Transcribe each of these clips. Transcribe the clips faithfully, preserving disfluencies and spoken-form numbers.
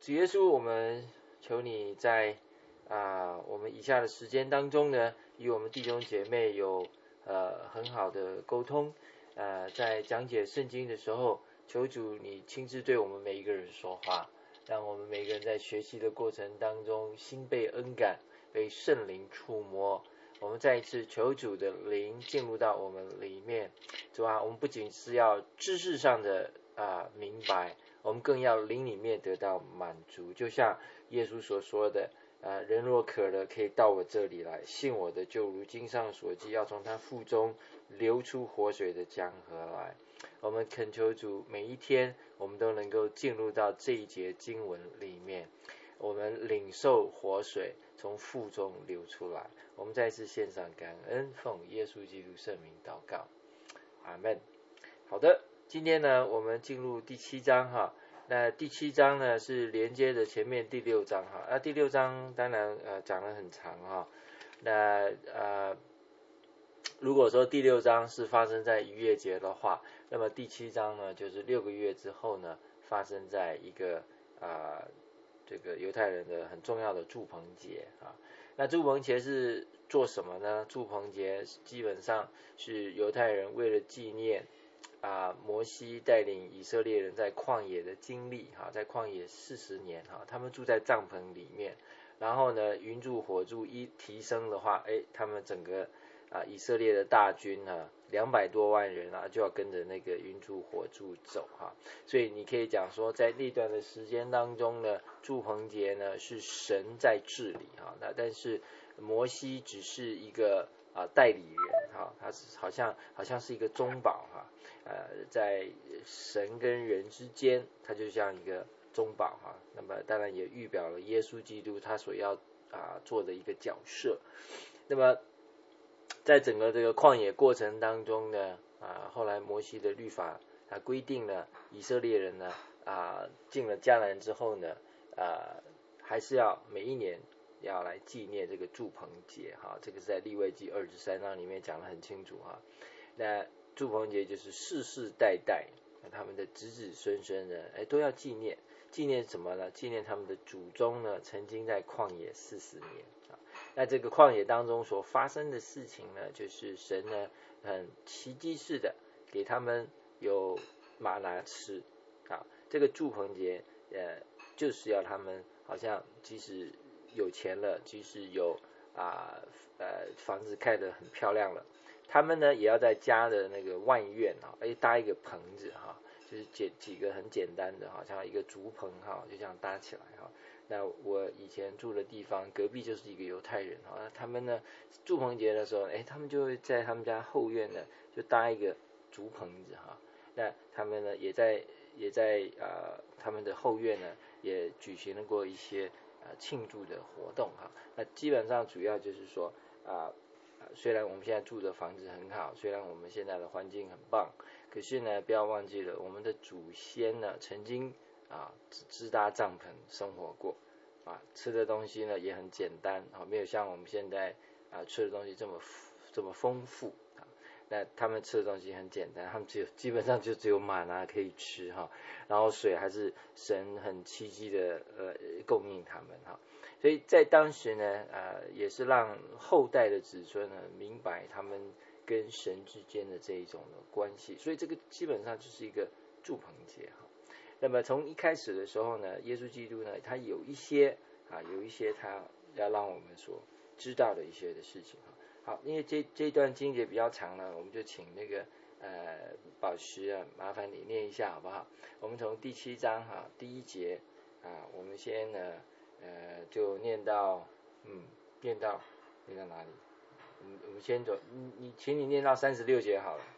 主耶稣，我们求你在啊、呃、我们以下的时间当中呢，与我们弟兄姐妹有呃很好的沟通。呃，在讲解圣经的时候，求主你亲自对我们每一个人说话，让我们每个人在学习的过程当中心被恩感，被圣灵触摸。我们再一次求主的灵进入到我们里面，主啊，我们不仅是要知识上的啊、呃、明白，我们更要灵里面得到满足。就像耶稣所说的，呃，人若渴了，可以到我这里来，信我的，就如经上所记，要从他腹中流出活水的江河来。我们恳求主，每一天我们都能够进入到这一节经文里面，我们领受活水从腹中流出来。我们再次献上感恩，奉耶稣基督圣名祷告，阿们。好的，今天呢，我们进入第七章哈。那第七章呢是连接着前面第六章哈。那第六章当然呃讲得很长哈。那呃如果说第六章是发生在逾越节的话，那么第七章呢就是六个月之后呢发生在一个啊、呃、这个犹太人的很重要的住棚节啊。那住棚节是做什么呢？住棚节基本上是犹太人为了纪念啊摩西带领以色列人在旷野的经历哈，在旷野四十年哈，他们住在帐篷里面，然后呢云柱火柱一提升的话，哎，他们整个啊以色列的大军呢两百多万人啊就要跟着那个云柱火柱走哈，所以你可以讲说在那段的时间当中呢，住棚节呢是神在治理哈，那但是摩西只是一个啊代理人哈，他是好像好像是一个中保哈，呃在神跟人之间，他就像一个中保哈，那么当然也预表了耶稣基督他所要啊做的一个角色。那么在整个这个旷野过程当中呢，啊，后来摩西的律法啊规定了以色列人呢啊进了迦南之后呢，啊还是要每一年要来纪念这个住棚节哈，这个是在利未记二十三章里面讲得很清楚哈。那住棚节就是世世代代他们的子子孙孙呢，哎都要纪念，纪念什么呢？纪念他们的祖宗呢曾经在旷野四十年。那这个旷野当中所发生的事情呢，就是神呢很奇迹式的给他们有玛拿吃啊。这个住棚节呃就是要他们好像即使有钱了，即使有啊 呃, 呃房子盖得很漂亮了，他们呢也要在家的那个外院啊，哎搭一个棚子哈，就是几几个很简单的，好像一个竹棚哈，就这样搭起来哈。那我以前住的地方隔壁就是一个犹太人啊，他们呢住棚节的时候，哎，他们就会在他们家后院呢就搭一个竹棚子哈。那他们呢也在也在啊、呃、他们的后院呢也举行了过一些啊、呃、庆祝的活动哈。那基本上主要就是说啊、呃、虽然我们现在住的房子很好，虽然我们现在的环境很棒，可是呢不要忘记了我们的祖先呢曾经啊，支搭帐篷生活过啊，吃的东西呢也很简单啊，没有像我们现在啊吃的东西这么这么丰富啊。那他们吃的东西很简单，他们只有基本上就只有玛拿可以吃哈，然后水还是神很奇迹的呃供应他们哈。所以在当时呢，呃也是让后代的子孙呢明白他们跟神之间的这一种的关系，所以这个基本上就是一个住棚节哈。那么从一开始的时候呢，耶稣基督呢，他有一些啊，有一些他要让我们所知道的一些的事情哈。好，因为这这段经节比较长呢，我们就请那个呃宝石啊，麻烦你念一下好不好？我们从第七章哈、啊、第一节啊，我们先呢呃就念到嗯念到念到哪里？嗯，我们先走，你你请你念到三十六节好了。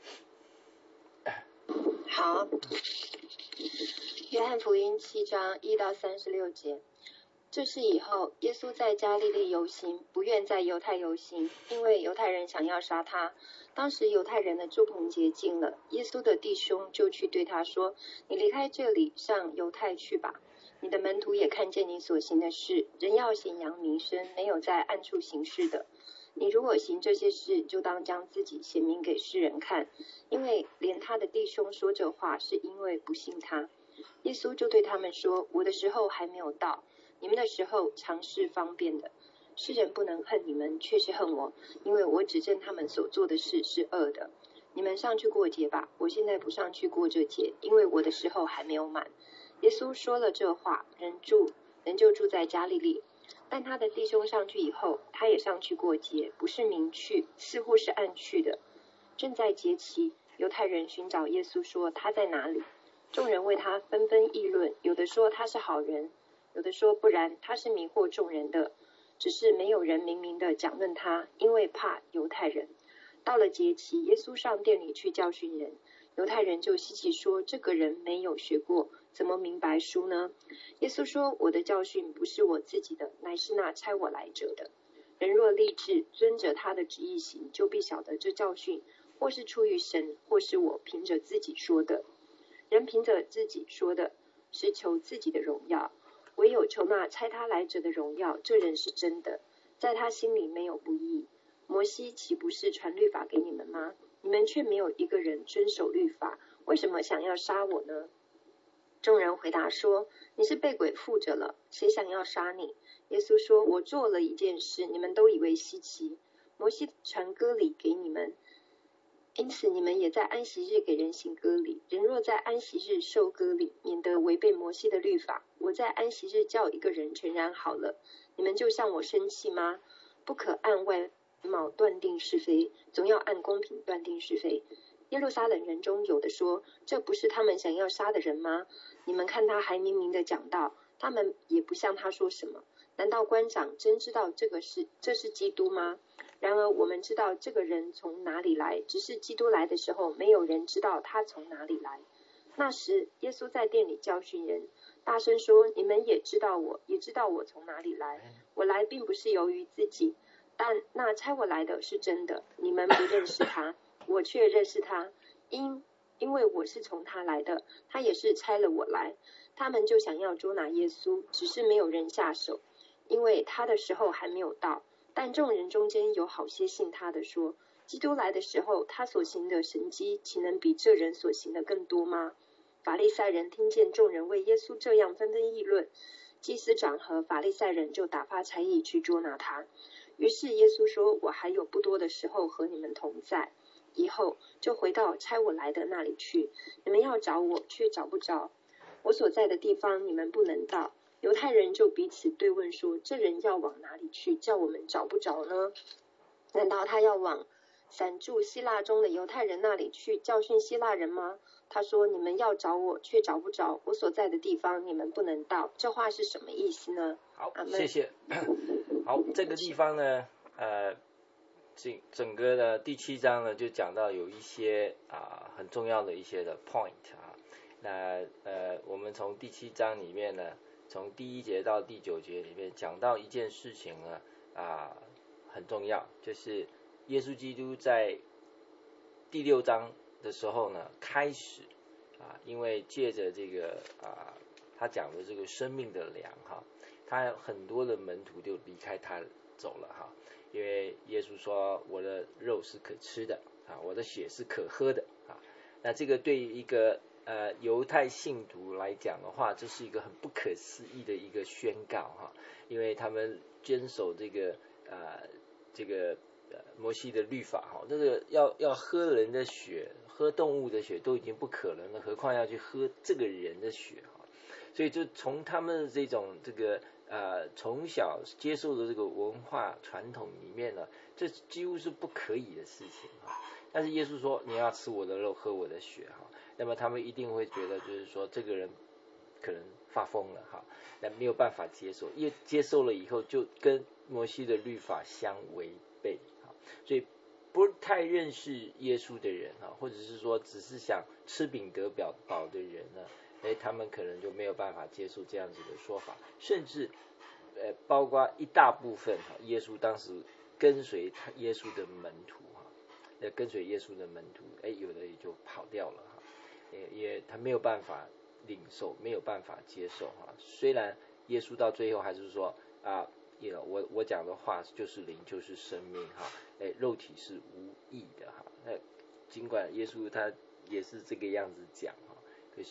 好。约翰福音七章一到三十六节，这是以后耶稣在加利利游行，不愿在犹太游行，因为犹太人想要杀他。当时犹太人的住棚节近了，耶稣的弟兄就去对他说：“你离开这里，上犹太去吧。你的门徒也看见你所行的事，人要显扬名声，没有在暗处行事的。你如果行这些事，就当将自己显明给世人看，因为连他的弟兄说这话，是因为不信他。” 耶稣就对他们说，我的时候还没有到，你们的时候常是方便的。世人不能恨你们，却是恨我，因为我指证他们所做的事是恶的。你们上去过节吧，我现在不上去过这节，因为我的时候还没有满。耶稣说了这话，人住人就住在加利利。但他的弟兄上去以后，他也上去过节，不是明去，似乎是暗去的。正在节期，犹太人寻找耶稣，说他在哪里。众人为他纷纷议论，有的说他是好人，有的说不然，他是迷惑众人的。只是没有人明明的讲论他，因为怕犹太人。到了节期，耶稣上殿里去教训人，犹太人就稀奇说，这个人没有学过，怎么明白书呢？耶稣说，我的教训不是我自己的，乃是那差我来者的。人若立志遵着他的旨意行，就必晓得这教训或是出于神，或是我凭着自己说的。人凭着自己说的，是求自己的荣耀，唯有求那差他来者的荣耀，这人是真的，在他心里没有不义。摩西岂不是传律法给你们吗？你们却没有一个人遵守律法，为什么想要杀我呢？众人回答说，你是被鬼附着了，谁想要杀你？耶稣说，我做了一件事，你们都以为稀奇。摩西传割礼给你们，因此你们也在安息日给人行割礼。人若在安息日受割礼，免得违背摩西的律法。我在安息日叫一个人全然好了，你们就向我生气吗？不可按外貌断定是非，总要按公平断定是非。耶路撒冷人中有的说，这不是他们想要杀的人吗？你们看他还明明的讲道，他们也不向他说什么。难道官长真知道这个是这是基督吗？然而我们知道这个人从哪里来，只是基督来的时候，没有人知道他从哪里来。那时耶稣在殿里教训人，大声说，你们也知道我，也知道我从哪里来。我来并不是由于自己，但那差我来的是真的，你们不认识他，我却认识他，因因为我是从他来的，他也是差了我来。他们就想要捉拿耶稣，只是没有人下手，因为他的时候还没有到。但众人中间有好些信他的说，基督来的时候，他所行的神迹，岂能比这人所行的更多吗？法利赛人听见众人为耶稣这样纷纷议论，祭司长和法利赛人就打发差役去捉拿他。于是耶稣说，我还有不多的时候和你们同在，以后就回到差我来的那里去。你们要找我，却找不着，我所在的地方你们不能到。犹太人就彼此对问说，这人要往哪里去，叫我们找不着呢？难道他要往散住希腊中的犹太人那里去教训希腊人吗？他说，你们要找我，却找不着，我所在的地方你们不能到。这话是什么意思呢？ 好，谢谢。好，这个地方呢，呃，整整个的第七章呢，就讲到有一些啊、呃、很重要的一些的 point 啊。那呃，我们从第七章里面呢，从第一节到第九节里面讲到一件事情呢，啊、呃、很重要，就是耶稣基督在第六章的时候呢，开始啊，因为借着这个啊，他讲的这个生命的粮哈，他很多的门徒就离开他走了哈，因为耶稣说我的肉是可吃的啊，我的血是可喝的啊，那这个对于一个呃犹太信徒来讲的话，这是一个很不可思议的一个宣告哈，因为他们坚守这个呃这个呃摩西的律法哈，这个要要喝人的血，喝动物的血都已经不可能了，何况要去喝这个人的血哈，所以就从他们的这种这个呃从小接受的这个文化传统里面呢，这几乎是不可以的事情哈。但是耶稣说你要吃我的肉，喝我的血哈，那么他们一定会觉得就是说这个人可能发疯了哈，那没有办法接受，因为接受了以后就跟摩西的律法相违背哈，所以不太认识耶稣的人哈，或者是说只是想吃饼得饱饱的人呢，哎，他们可能就没有办法接受这样子的说法，甚至呃包括一大部分哈，耶稣当时跟随他耶稣的门徒哈，呃跟随耶稣的门徒，哎，有的也就跑掉了哈，也也他没有办法领受，没有办法接受哈。虽然耶稣到最后还是说啊，我我讲的话就是灵，就是生命哈，哎，肉体是无益的哈。那尽管耶稣他也是这个样子讲哈，可是呢，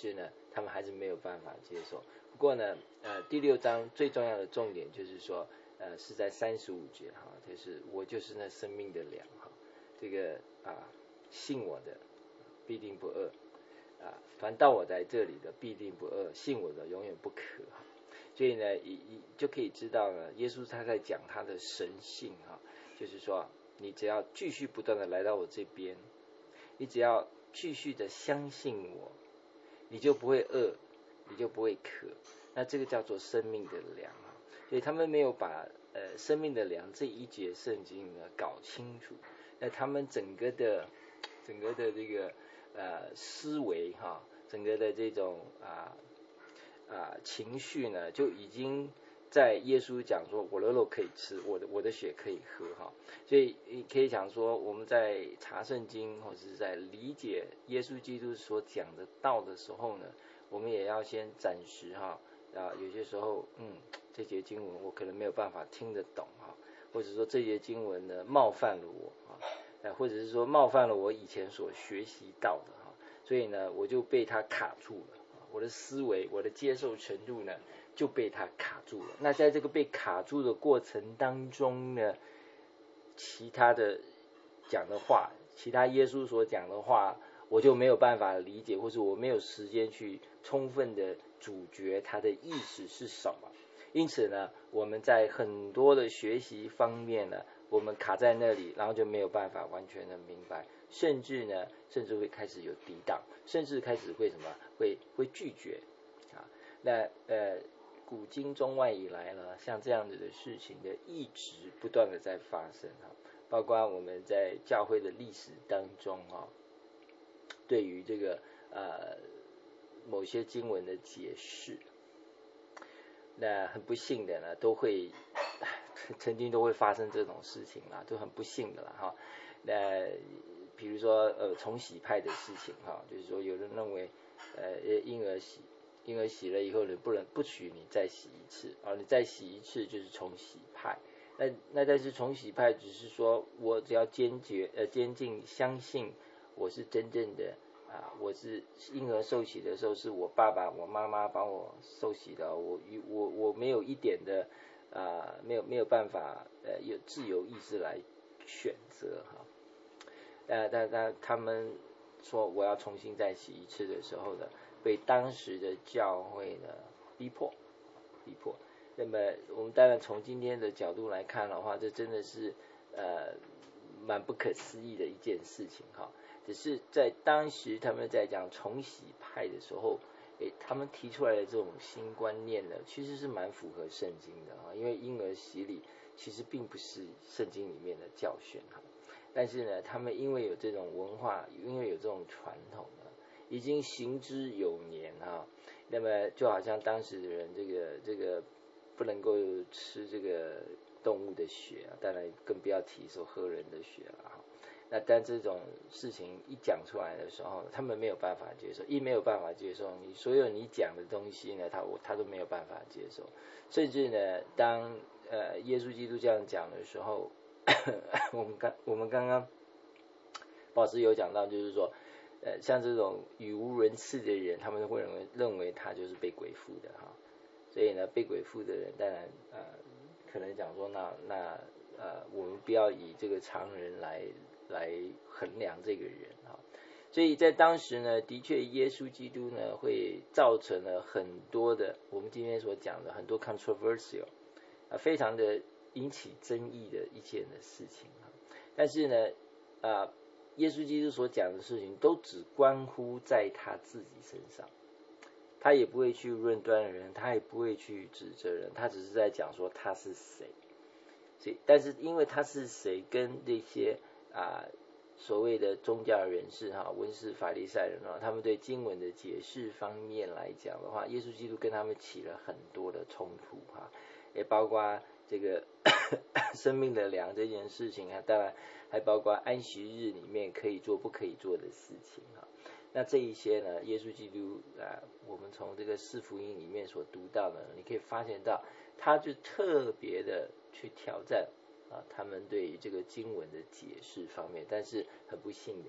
他们还是没有办法接受。不过呢，呃，第六章最重要的重点就是说，呃，是在三十五节哈，就是我就是那生命的粮哈，这个啊，信我的必定不饿啊，凡到我在这里的必定不饿，信我的永远不渴哈。所以呢，一一就可以知道呢，耶稣他在讲他的神性哈，就是说，你只要继续不断的来到我这边，你只要继续的相信我，你就不会饿，你就不会渴。那这个叫做生命的粮啊。所以他们没有把呃生命的粮这一节圣经呢搞清楚，那他们整个的整个的这个呃思维哈，整个的这种啊啊情绪呢，就已经在耶稣讲说我的肉可以吃，我的我的血可以喝哈。所以可以讲说，我们在查圣经或者是在理解耶稣基督所讲的道的时候呢，我们也要先暂时哈啊，有些时候嗯这节经文我可能没有办法听得懂哈，或者说这节经文呢冒犯了我啊，或者是说冒犯了我以前所学习到的哈，所以呢我就被他卡住了，我的思维我的接受程度呢就被他卡住了。那在这个被卡住的过程当中呢，其他的讲的话，其他耶稣所讲的话，我就没有办法理解，或者我没有时间去充分的咀嚼它的意思是什么。因此呢，我们在很多的学习方面呢，我们卡在那里，然后就没有办法完全的明白，甚至呢，甚至会开始有抵挡，甚至开始会什么，会会拒绝啊。那呃，古今中外以来呢，像这样子的事情的一直不断的在发生哈，包括我们在教会的历史当中哈，对于这个呃某些经文的解释，那很不幸的呢，都会曾经都会发生这种事情啦，都很不幸的啦哈。那比如说呃重洗派的事情哈，就是说有人认为呃婴儿洗婴儿洗了以后，你不能不许你再洗一次啊，你再洗一次就是重洗派。那那但是重洗派只是说我只要坚决呃坚定相信我是真正的啊，我是婴儿受洗的时候是我爸爸我妈妈帮我受洗的，我我我没有一点的啊没有没有办法呃有自由意志来选择哈。呃但但他们说我要重新再洗一次的时候呢，被当时的教会呢逼迫逼迫。那么我们当然从今天的角度来看的话，这真的是呃蛮不可思议的一件事情哈。只是在当时他们在讲重洗派的时候，诶，他们提出来的这种新观念呢，其实是蛮符合圣经的哈，因为婴儿洗礼其实并不是圣经里面的教训哈。但是呢，他们因为有这种文化，因为有这种传统呢，已经行之有年哈。那么就好像当时的人这个这个不能够吃这个动物的血啊，当然更不要提说喝人的血了哈。那但这种事情一讲出来的时候，他们没有办法接受，一没有办法接受，你所有你讲的东西呢，他我他都没有办法接受。甚至呢，当呃耶稣基督这样讲的时候，我们刚我们刚刚保持有讲到，就是说，呃，像这种语无伦次的人，他们会认为认为他就是被鬼附的哈。所以呢，被鬼附的人，当然呃，可能讲说，那那呃，我们不要以这个常人来来衡量这个人哈。所以在当时呢，的确耶稣基督呢，会造成了很多的我们今天所讲的很多 controversial 啊，非常的引起争议的一件的事情哈。但是呢，啊，耶稣基督所讲的事情都只关乎在他自己身上。他也不会去论断人，他也不会去指责人，他只是在讲说他是谁。所以，但是因为他是谁，跟这些啊所谓的宗教人士哈、文士法利赛人啊，他们对经文的解释方面来讲的话，耶稣基督跟他们起了很多的冲突哈，也包括这个生命的粮这件事情啊，当然还包括安息日里面可以做不可以做的事情哈。那这一些呢，耶稣基督啊，我们从这个四福音里面所读到的，你可以发现到，他就特别的去挑战啊，他们对于这个经文的解释方面。但是很不幸的，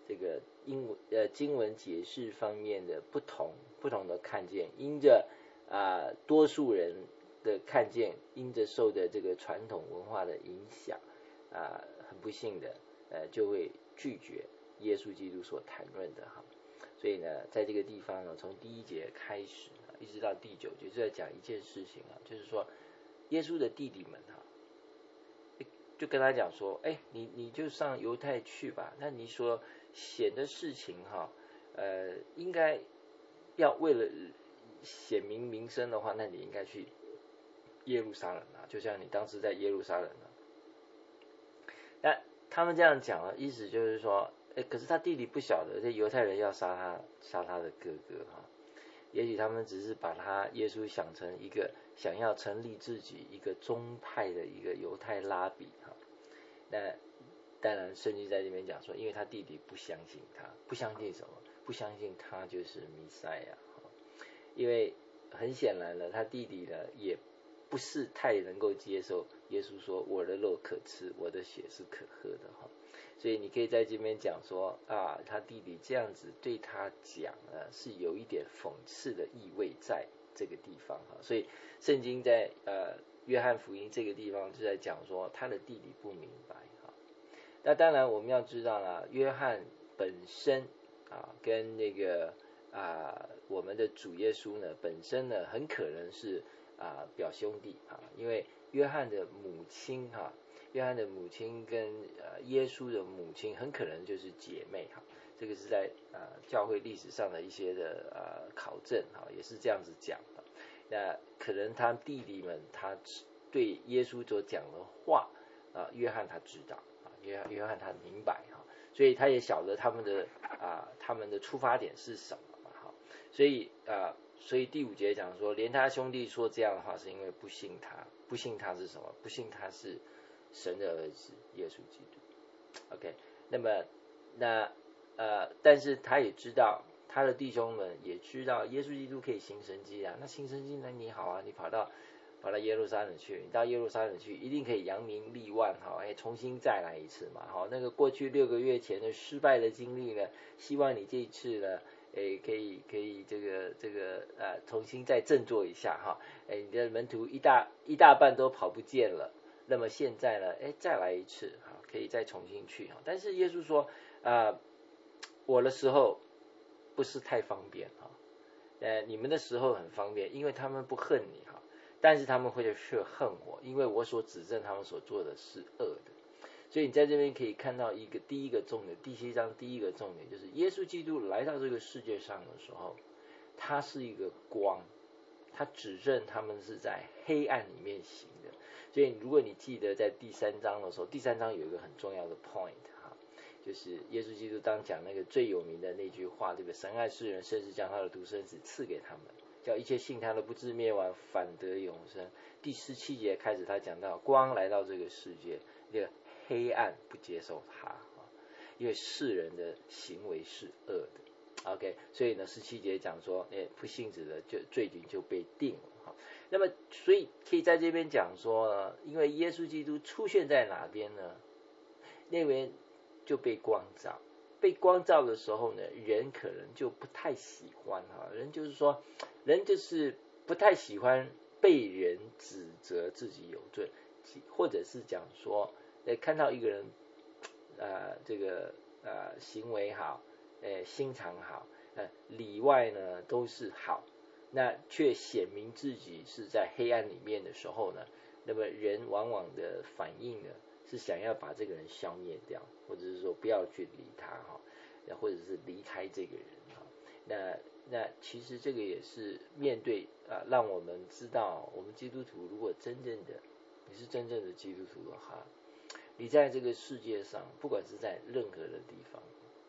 这个英文呃经文解释方面的不同不同的看见，因着啊、呃、多数人的看见，因着受的这个传统文化的影响啊、呃，很不幸的呃就会拒绝耶稣基督所谈论的哈。所以呢，在这个地方呢，从第一节开始一直到第九节，就在讲一件事情啊，就是说耶稣的弟弟们哈，就跟他讲说，哎，你你就上犹太去吧。那你所显的事情哈，呃，应该要为了显明名声的话，那你应该去耶路撒冷啊，就像你当时在耶路撒冷啊。那他们这样讲啊，意思就是说，哎，可是他弟弟不晓得，这犹太人要杀他，杀他的哥哥哈。也许他们只是把他耶稣想成一个想要成立自己一个宗派的一个犹太拉比哈。那当然圣经在这边讲说，因为他弟弟不相信他，不相信什么？不相信他就是弥赛亚。因为很显然了，他弟弟呢也不是太能够接受耶稣说我的肉可吃，我的血是可喝的哈。所以你可以在这边讲说啊，他弟弟这样子对他讲呢，是有一点讽刺的意味在这个地方哈。所以圣经在呃约翰福音这个地方就在讲说他的弟弟不明白哈。那当然我们要知道啦，约翰本身啊跟那个啊我们的主耶稣呢本身呢很可能是啊表兄弟啊，因为约翰的母亲哈。约翰的母亲跟呃耶稣的母亲很可能就是姐妹哈，这个是在呃教会历史上的一些的呃考证哈，也是这样子讲的。那可能他弟弟们他对耶稣所讲的话啊、呃，约翰他知道啊，约翰约翰他明白哈，所以他也晓得他们的啊、呃、他们的出发点是什么嘛哈，所以啊、呃、所以第五节讲说，连他兄弟说这样的话，是因为不信他，不信他是什么？不信他是神的儿子耶稣基督 ，OK， 那么那呃，但是他也知道，他的弟兄们也知道，耶稣基督可以行神迹啊。那行神迹，那你好啊，你跑到跑到耶路撒冷去，你到耶路撒冷去，一定可以扬名立万哈，哎，重新再来一次嘛，哈，那个过去六个月前的失败的经历呢，希望你这一次呢，哎，可以可以这个这个呃，重新再振作一下哈，哎，你的门徒一大一大半都跑不见了。那么现在呢，哎，再来一次哈，可以再重新去哈。但是耶稣说，啊、呃，我的时候不是太方便哈，呃，你们的时候很方便，因为他们不恨你哈，但是他们会去恨我，因为我所指证他们所做的是恶的。所以你在这边可以看到一个第一个重点，第七章第一个重点就是耶稣基督来到这个世界上的时候，他是一个光，他指证他们是在黑暗里面行的。所以如果你记得在第三章的时候，第三章有一个很重要的 point 哈，就是耶稣基督当讲那个最有名的那句话，对不对？神爱世人，甚至将他的独生子赐给他们，叫一切信他的不至灭亡，反得永生。第十七节开始他讲到光来到这个世界，这个黑暗不接受他，因为世人的行为是恶的。OK， 所以呢，十七节讲说，哎，不信子的就罪名就被定了哈。那么，所以可以在这边讲说呢，因为耶稣基督出现在哪边呢？那边就被光照，被光照的时候呢，人可能就不太喜欢哈，人就是说，人就是不太喜欢被人指责自己有罪，或者是讲说，哎，看到一个人，呃，这个呃行为好。呃，心肠好，呃，里外呢都是好，那却显明自己是在黑暗里面的时候呢，那么人往往的反应呢是想要把这个人消灭掉，或者是说不要去理他哈，或者是离开这个人哈。那那其实这个也是面对啊、呃，让我们知道，我们基督徒如果真正的你是真正的基督徒的话，你在这个世界上，不管是在任何的地方。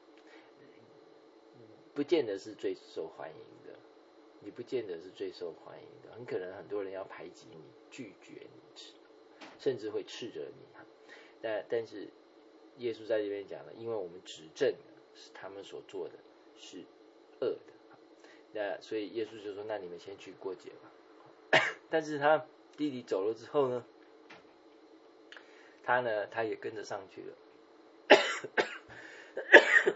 不见得是最受欢迎的，你不见得是最受欢迎的，很可能很多人要排挤你，拒绝你，甚至会斥责你。但但是耶稣在这边讲了，因为我们指证是他们所做的是恶的，那所以耶稣就说：“那你们先去过节吧。”但是他弟弟走了之后呢，他呢他也跟着上去了。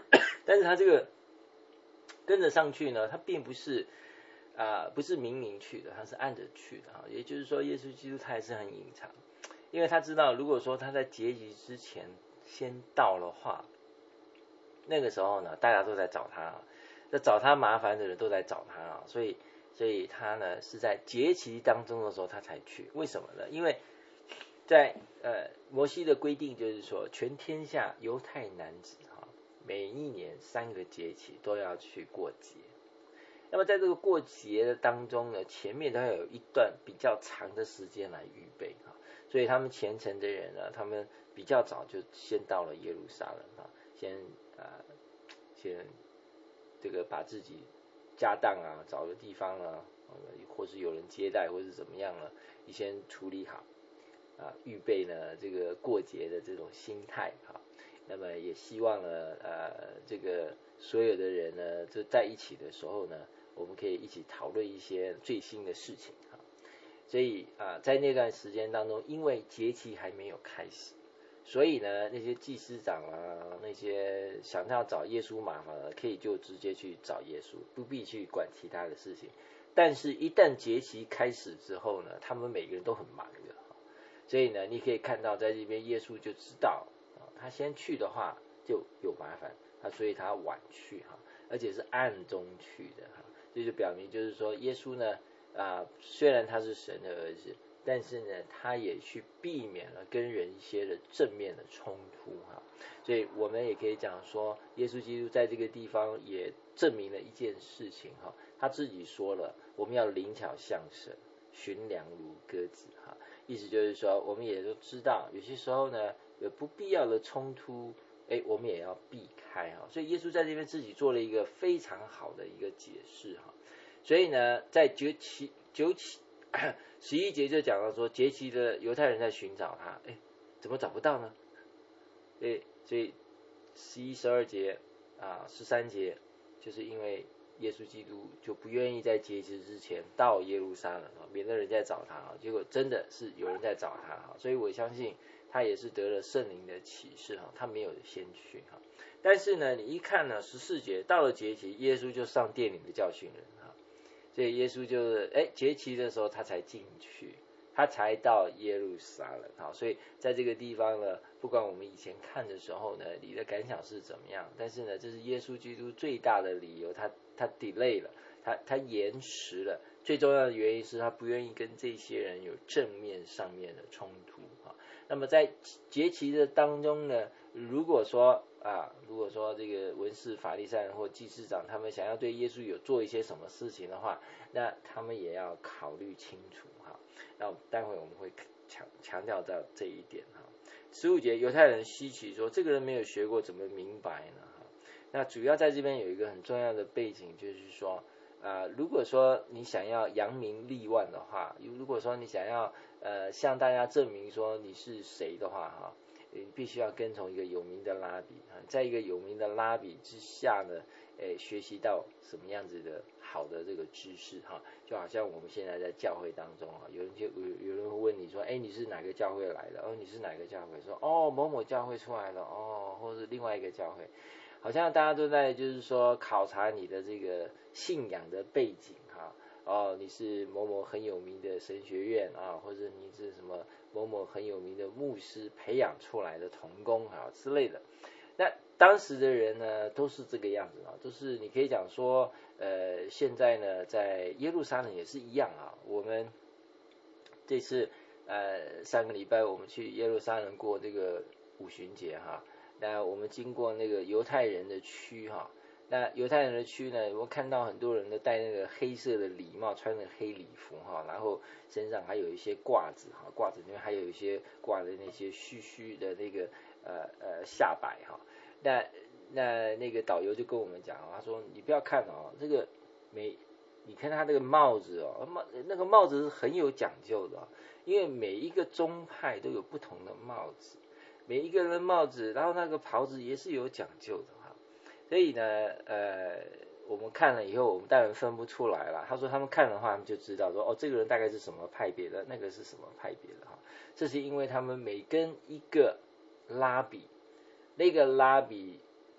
但是他这个跟着上去呢，他并不是啊、呃、不是明明去的，他是暗着去的哈。也就是说，耶稣基督他也是很隐藏，因为他知道，如果说他在结局之前先到的话，那个时候呢，大家都在找他，那找他麻烦的人都在找他啊，所以所以他呢是在节期当中的时候他才去。为什么呢？因为在呃摩西的规定就是说，全天下犹太男子哈，每一年三个节期都要去过节。那么在这个过节的当中呢，前面都要有一段比较长的时间来预备哈，所以他们虔诚的人呢，他们比较早就先到了耶路撒冷哈，先啊、呃、先这个把自己家当啊找个地方啊，或是有人接待或是怎么样了，你先处理好啊，预备呢这个过节的这种心态哈。那么也希望呢呃这个所有的人呢就在一起的时候呢，我们可以一起讨论一些最新的事情哈。所以啊在那段时间当中，因为节期还没有开始，所以呢那些祭司长啊，那些想要找耶稣麻烦的，可以就直接去找耶稣，不必去管其他的事情。但是一旦节期开始之后呢，他们每个人都很忙的，所以呢你可以看到在这边耶稣就知道他先去的话就有麻烦，他所以他晚去哈，而且是暗中去的哈，这就表明就是说耶稣呢啊、呃、虽然他是神的儿子，但是呢他也去避免了跟人一些的正面的冲突哈，所以我们也可以讲说，耶稣基督在这个地方也证明了一件事情哈，他自己说了，我们要灵巧像蛇，寻良如鸽子哈，意思就是说我们也都知道，有些时候呢有不必要的冲突，哎，我们也要避开哈。所以耶稣在这边自己做了一个非常好的一个解释哈。所以呢，在九七九七十一节就讲到说，节期的犹太人在寻找他，哎，怎么找不到呢？哎，所以十一、十二节啊，十三节，就是因为耶稣基督就不愿意在节期之前到耶路撒冷，免得人家找他，结果真的是有人在找他，所以我相信他也是得了圣灵的启示哈，他没有先去哈。但是呢，你一看呢，十四节到了节期，耶稣就上殿里的教训人哈，所以耶稣就是哎节期的时候他才进去，他才到耶路撒冷哈。所以在这个地方呢，不管我们以前看的时候呢，你的感想是怎么样，但是呢，这是耶稣基督最大的理由，他他 delay 了，他他延迟了。最重要的原因是他不愿意跟这些人有正面上面的冲突哈。那么在节期的当中呢，如果说啊，如果说这个文士、法利赛人或祭司长他们想要对耶稣有做一些什么事情的话，那他们也要考虑清楚哈。那待会我们会强强调到这一点哈。十五节，犹太人稀奇说，这个人没有学过，怎么明白呢？哈，那主要在这边有一个很重要的背景，就是说。啊、呃，如果说你想要扬名立万的话，如果说你想要呃向大家证明说你是谁的话哈，你必须要跟从一个有名的拉比啊，在一个有名的拉比之下呢，诶，学习到什么样子的好的这个知识哈，就好像我们现在在教会当中啊，有人就有有人会问你说，哎，你是哪个教会来的？哦，你是哪个教会？说哦某某教会出来的哦，或是另外一个教会。好像大家都在就是说考察你的这个信仰的背景哈，哦，你是某某很有名的神学院啊，或者你是什么某某很有名的牧师培养出来的同工啊之类的。那当时的人呢都是这个样子啊，都是你可以讲说，呃，现在呢在耶路撒冷也是一样啊。我们这次呃上个礼拜我们去耶路撒冷过这个五旬节哈。那我们经过那个犹太人的区哈，那犹太人的区呢，我看到很多人都戴那个黑色的礼帽，穿着黑礼服哈，然后身上还有一些褂子哈，褂子里面还有一些挂的那些须须的那个呃呃下摆哈。那那那个导游就跟我们讲，他说你不要看哦，这个每你看他这个帽子哦，帽那个帽子是很有讲究的，因为每一个宗派都有不同的帽子。每一个人的帽子，然后那个袍子也是有讲究的哈，所以呢，呃，我们看了以后，我们当然分不出来了。他说他们看的话，他们就知道说，哦，这个人大概是什么派别的，那个是什么派别的哈。这是因为他们每跟一个拉比，那个拉比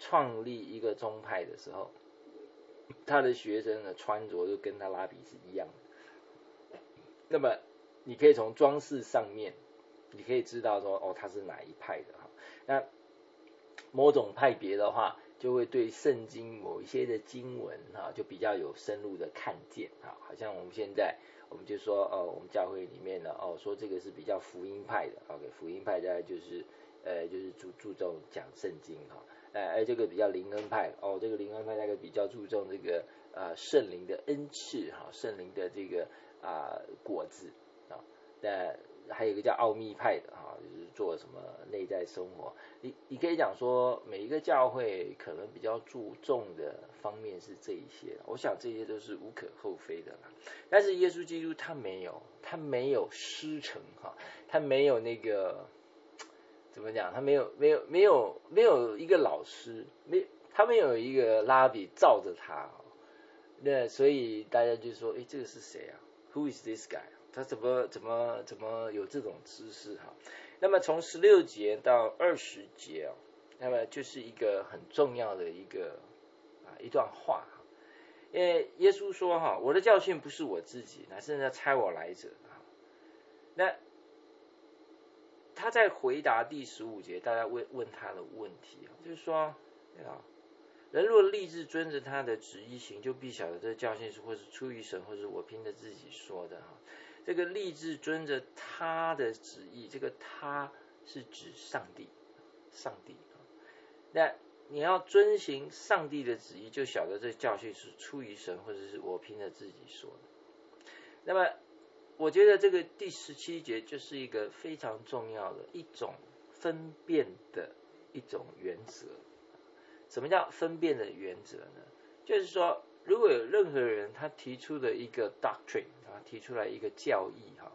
创立一个宗派的时候，他的学生的穿着就跟他拉比是一样的。那么你可以从装饰上面，你可以知道说，哦，他是哪一派的哈。那某种派别的话，就会对圣经某一些的经文哈，就比较有深入的看见哈。好像我们现在我们就说，哦，我们教会里面呢，哦，说这个是比较福音派的 ，OK， 福音派大概就是呃就是注注重讲圣经哈。哎，这个比较灵恩派哦，这个灵恩派那个比较注重这个呃圣灵的恩赐哈，圣灵的这个啊、呃、果子啊。那还有一个叫奥秘派的哈，就是做什么内在生活。你你可以讲说，每一个教会可能比较注重的方面是这一些，我想这些都是无可厚非的啦。但是耶稣基督他没有，他没有师承哈，他没有那个。怎么讲？他没有没有没有没有一个老师，没他没有一个拉比罩着他，那所以大家就说，哎，这个是谁啊 ？Who is this guy？ 他怎么怎么怎么有这种知识哈？那么从十六节到二十节啊，那么就是一个很重要的一个啊一段话，因为耶稣说哈，我的教训不是我自己，乃是那差我来者哈。那他在回答第十五节大家问问他的问题，就是说，啊，人若立志遵着他的旨意行，就必晓得这教训是或是出于神，或是我凭着自己说的哈。这个立志遵着他的旨意，这个他是指上帝，上帝。那你要遵行上帝的旨意，就晓得这教训是出于神，或者是我凭着自己说的。那么我觉得这个第十七节就是一个非常重要的一种分辨的一种原则。什么叫分辨的原则呢？就是说，如果有任何人他提出的一个 doctrine 啊，提出来一个教义哈，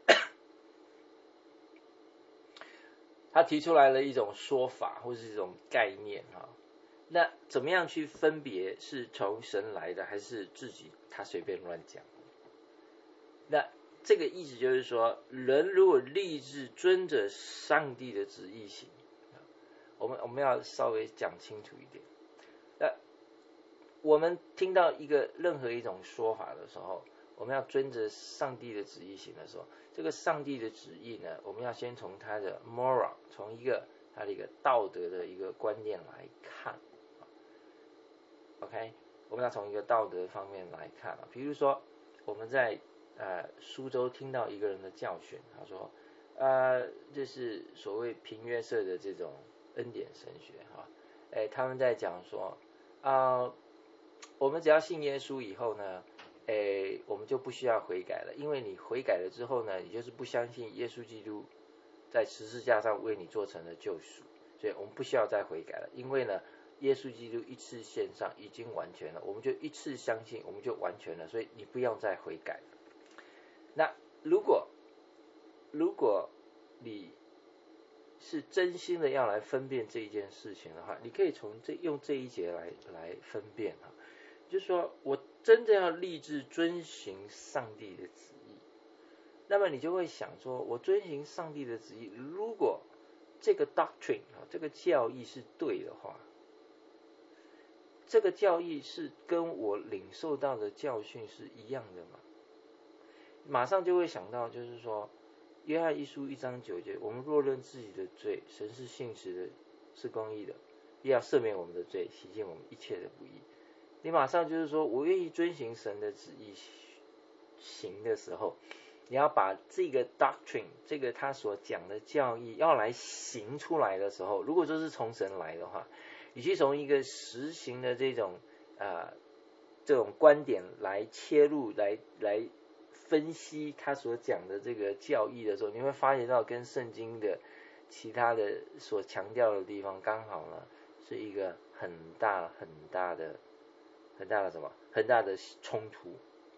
他提出来了一种说法或是一种概念哈，那怎么样去分别是从神来的，还是自己他随便乱讲？那这个意思就是说，人如果立志遵着上帝的旨意行，我们我们要稍微讲清楚一点。那我们听到一个任何一种说法的时候，我们要遵着上帝的旨意行的时候，这个上帝的旨意呢，我们要先从他的 moral， 从一个他的一个道德的一个观念来看。OK， 我们要从一个道德方面来看啊，比如说我们在呃，苏州听到一个人的教训，他说，呃，这是所谓平约瑟的这种恩典神学哈，哎，他们在讲说，啊、呃，我们只要信耶稣以后呢，哎，我们就不需要悔改了，因为你悔改了之后呢，你就是不相信耶稣基督在十字架上为你做成了救赎，所以我们不需要再悔改了，因为呢，耶稣基督一次献上已经完全了，我们就一次相信，我们就完全了，所以你不用再悔改了。那如果如果你是真心的要来分辨这一件事情的话，你可以从这用这一节来来分辨哈，就是说我真的要立志遵行上帝的旨意，那么你就会想说，我遵行上帝的旨意，如果这个 doctrine 这个教义是对的话，这个教义是跟我领受到的教训是一样的吗？马上就会想到，就是说，约翰一书一章九节，我们若认自己的罪，神是信实的，是公义的，必要赦免我们的罪，洗净我们一切的不义。你马上就是说，我愿意遵行神的旨意行的时候，你要把这个 doctrine， 这个他所讲的教义要来行出来的时候，如果说是从神来的话，你去从一个实行的这种啊、呃、这种观点来切入，来来。分析他所讲的这个教义的时候，你会发现到跟圣经的其他的所强调的地方刚好呢是一个很大很大的很大的什么很大的冲突。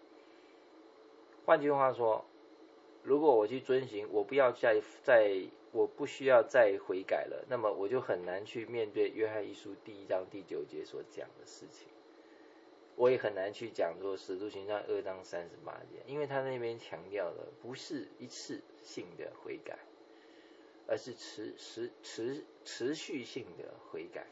换句话说，如果我去遵行，我不要再再我不需要再悔改了，那么我就很难去面对约翰一书第一章第九节所讲的事情。我也很难去讲说使徒行传二章三十八节，因为他那边强调的不是一次性的悔改，而是持持持持续性的悔改。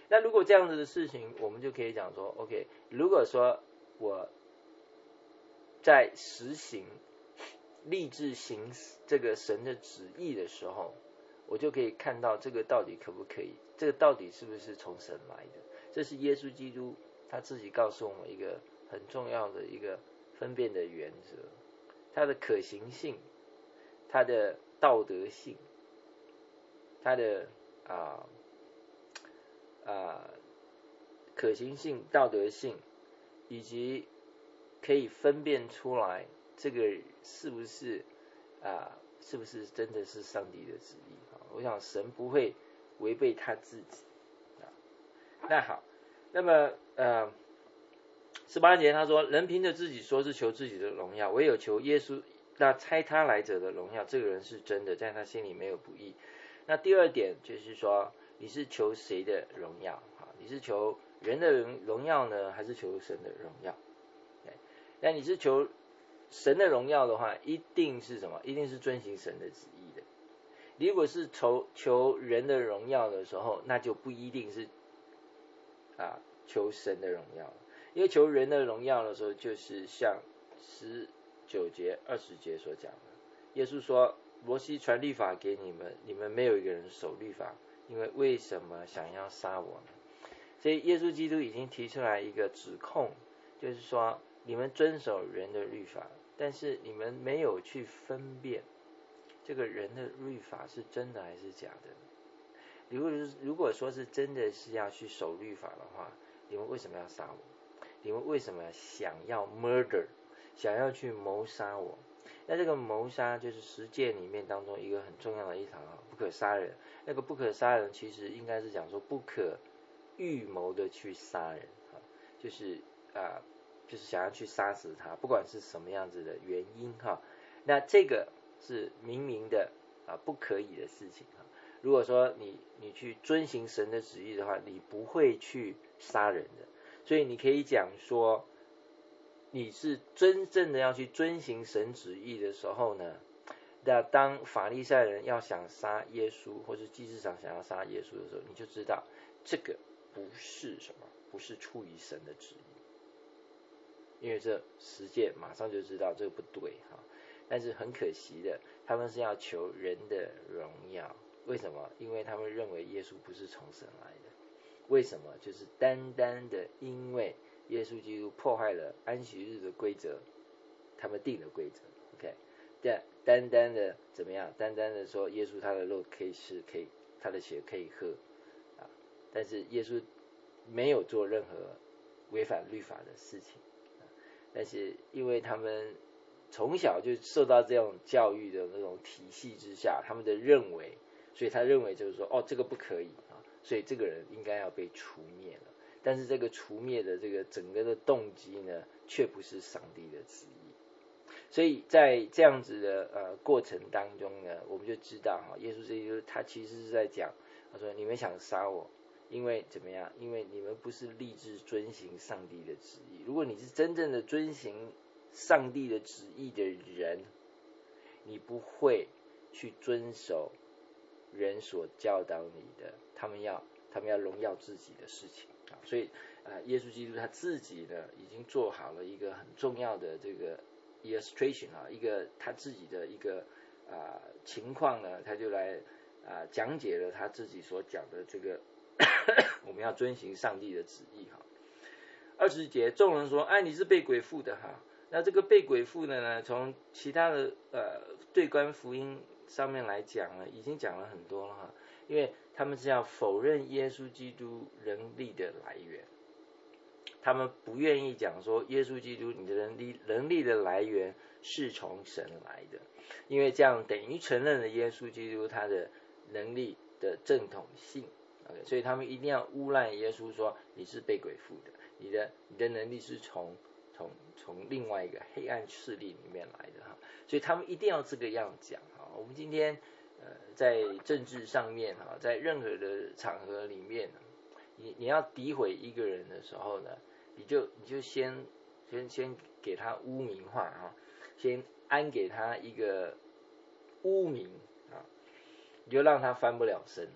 那如果这样子的事情，我们就可以讲说 OK， 如果说我在实行立志行这个神的旨意的时候，我就可以看到这个到底可不可以，这个到底是不是从神来的。这是耶稣基督他自己告诉我们一个很重要的一个分辨的原则，它的可行性，它的道德性，它的啊啊可行性、道德性，以及可以分辨出来这个是不是啊是不是真的是上帝的旨意。我想神不会违背他自己。那好，那么呃十八节他说，人凭着自己说是求自己的荣耀，唯有求耶稣那差他来者的荣耀，这个人是真的，在他心里没有不义。那第二点就是说，你是求谁的荣耀？你是求人的荣耀呢，还是求神的荣耀？那你是求神的荣耀的话，一定是什么？一定是遵行神的旨意的。如果是求求人的荣耀的时候，那就不一定是啊求神的荣耀，因为求人的荣耀的时候，就是像十九节、二十节所讲的，耶稣说：“摩西传律法给你们，你们没有一个人守律法，因为为什么想要杀我呢？”所以耶稣基督已经提出来一个指控，就是说你们遵守人的律法，但是你们没有去分辨这个人的律法是真的还是假的。如果如果说是真的是要去守律法的话，你们为什么要杀我？你们为什么想要 murder， 想要去谋杀我？那这个谋杀就是十诫里面当中一个很重要的一条，不可杀人。那个不可杀人其实应该是讲说不可预谋的去杀人，就是啊、呃，就是想要去杀死他，不管是什么样子的原因哈。那这个是明明的啊、呃、不可以的事情哈。如果说你你去遵行神的旨意的话，你不会去杀人的。所以你可以讲说，你是真正的要去遵行神旨意的时候呢，那当法利赛人要想杀耶稣，或是祭司长想要杀耶稣的时候，你就知道这个不是什么，不是出于神的旨意，因为这十诫马上就知道这个不对哈。但是很可惜的，他们是要求人的荣耀。为什么？因为他们认为耶稣不是从神来的。为什么？就是单单的因为耶稣基督破坏了安息日的规则，他们定了规则 ，OK， 但单单的怎么样？单单的说耶稣他的肉可以吃，可以他的血可以喝啊，但是耶稣没有做任何违反律法的事情，啊、但是因为他们从小就受到这种教育的那种体系之下，他们的认为，所以他认为就是说，哦，这个不可以啊，所以这个人应该要被除灭了。但是这个除灭的这个整个的动机呢，却不是上帝的旨意。所以在这样子的呃过程当中呢，我们就知道哈，耶稣基督他其实是在讲，他说你们想杀我，因为怎么样？因为你们不是立志遵行上帝的旨意。如果你是真正的遵行上帝的旨意的人，你不会去遵守人所教导你的，他们要他们要荣耀自己的事情啊。所以呃，耶稣基督他自己呢，已经做好了一个很重要的这个 illustration 啊，一个他自己的一个啊、呃、情况呢，他就来啊、呃、讲解了他自己所讲的这个我们要遵行上帝的旨意哈。二十节，众人说：“哎，你是被鬼附的哈。”那这个被鬼附的呢，从其他的呃对观福音上面来讲呢，已经讲了很多了哈，因为他们是要否认耶稣基督能力的来源，他们不愿意讲说耶稣基督你的能力能力的来源是从神来的，因为这样等于承认了耶稣基督他的能力的正统性。Okay, 所以他们一定要诬赖耶稣说你是被鬼附的，你的你的能力是从从从另外一个黑暗势力里面来的哈，所以他们一定要这个样讲哈。我们今天呃在政治上面哈，在任何的场合里面，你你要诋毁一个人的时候呢，你就你就先先先给他污名化哈，先安给他一个污名啊，你就让他翻不了身了。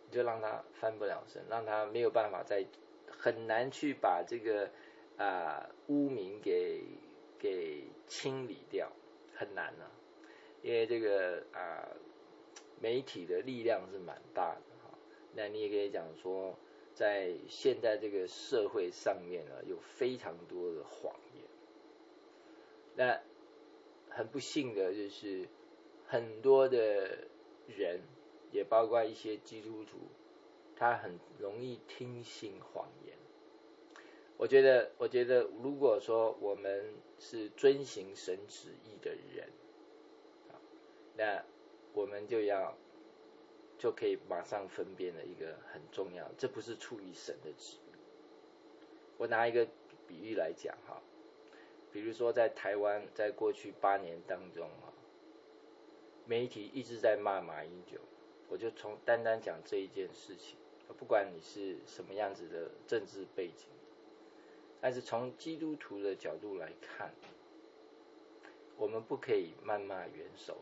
你就让他翻不了身，让他没有办法再很难去把这个啊、呃、污名给给清理掉，很难啊，因为这个啊、呃、媒体的力量是蛮大的哈。那你也可以讲说，在现在这个社会上面呢，有非常多的谎言。那很不幸的就是，很多的人，也包括一些基督徒，他很容易听信谎言。我觉得，我觉得，如果说我们是遵行神旨意的人，那我们就要就可以马上分辨了一个很重要，这不是出于神的旨意。我拿一个比喻来讲哈。比如说在台湾，在过去八年当中啊，媒体一直在骂马英九，我就从单单讲这一件事情，不管你是什么样子的政治背景，但是从基督徒的角度来看，我们不可以谩骂元首。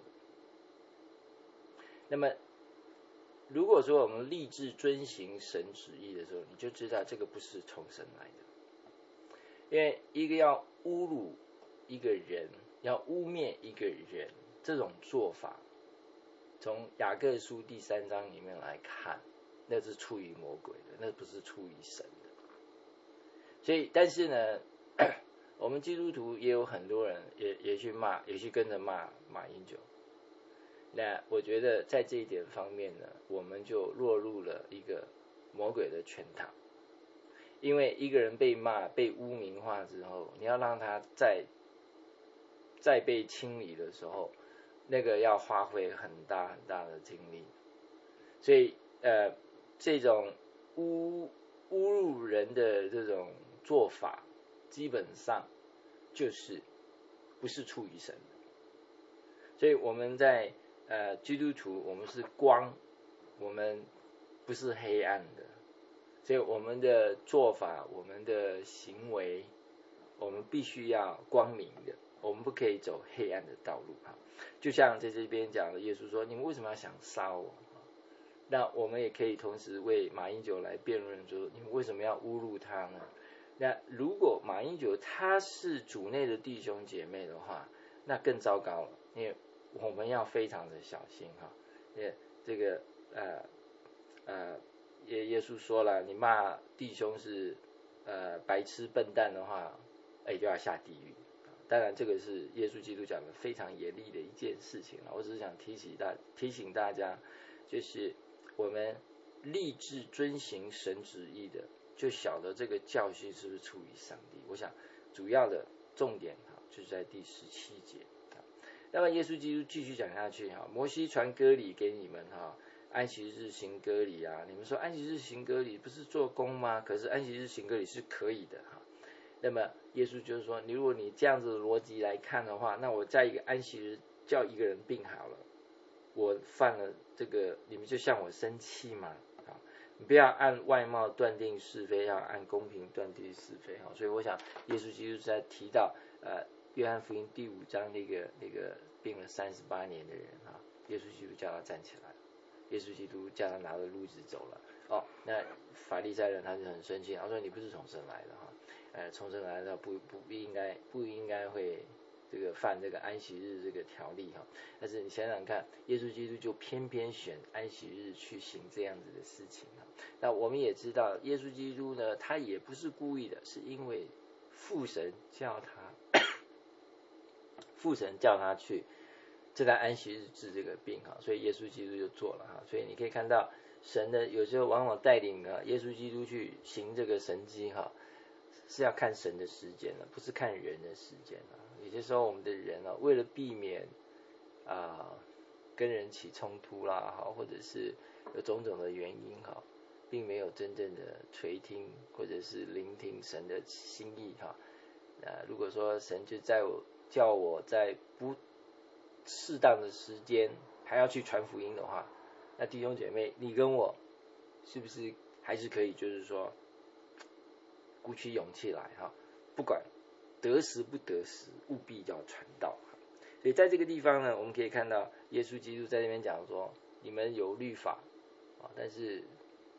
那么，如果说我们立志遵行神旨意的时候，你就知道这个不是从神来的。因为一个要侮辱一个人，要污蔑一个人，这种做法，从雅各书第三章里面来看，那是出于魔鬼的，那不是出于神的。所以，但是呢，我们基督徒也有很多人也也去骂，也去跟着骂马英九。那我觉得在这一点方面呢，我们就落入了一个魔鬼的圈套。因为一个人被骂、被污名化之后，你要让他再再被清理的时候，那个要花费很大很大的精力。所以，呃，这种污侮辱人的这种做法，基本上就是不是出于神的。所以我们在呃基督徒，我们是光，我们不是黑暗的。所以我们的做法，我们的行为，我们必须要光明的，我们不可以走黑暗的道路哈。就像在这边讲的，耶稣说：“你们为什么要想杀我？”那我们也可以同时为马英九来辩论说：“你们为什么要侮辱他呢？”那如果马英九他是主内的弟兄姐妹的话，那更糟糕了，因为我们要非常的小心哈。因为这个呃呃。耶耶稣说了，你骂弟兄是呃白痴笨蛋的话，哎就要下地狱。当然这个是耶稣基督讲的非常严厉的一件事情了。我只是想提醒大提醒大家，就是我们立志遵行神旨意的，就晓得这个教训是不是出于上帝。我想主要的重点哈，就是在第十七节。那么耶稣基督继续讲下去哈，摩西传割礼给你们哈。安息日行割礼啊，你们说安息日行割礼不是做工吗？可是安息日行割礼是可以的哈。那么耶稣就是说，你如果你这样子的逻辑来看的话，那我在一个安息日叫一个人病好了，我犯了这个，你们就向我生气嘛啊！你不要按外貌断定是非，要按公平断定是非哈。所以我想，耶稣基督在提到呃约翰福音第五章那个那个病了三十八年的人哈，耶稣基督叫他站起来。耶稣基督叫他拿着褥子走了。哦，那法利赛人他就很生气，他说你不是从神来的哈，呃，从神来的不不不应该不应该会这个犯这个安息日这个条例哈。但是你想想看，耶稣基督就偏偏选安息日去行这样子的事情哈。那我们也知道，耶稣基督呢，他也不是故意的，是因为父神叫他，父神叫他去。这在安息日治这个病哈，所以耶稣基督就做了哈。所以你可以看到神的有时候往往带领啊耶稣基督去行这个神迹哈，是要看神的时间了，不是看人的时间啊。有些时候我们的人啊，为了避免啊跟人起冲突啦哈，或者是有种种的原因哈，并没有真正的垂听或者是聆听神的心意哈。呃，如果说神就在我叫我在不适当的时间还要去传福音的话，那弟兄姐妹，你跟我是不是还是可以就是说鼓起勇气来哈，不管得时不得时，务必要传道。所以在这个地方呢，我们可以看到耶稣基督在这边讲说，你们有律法啊，但是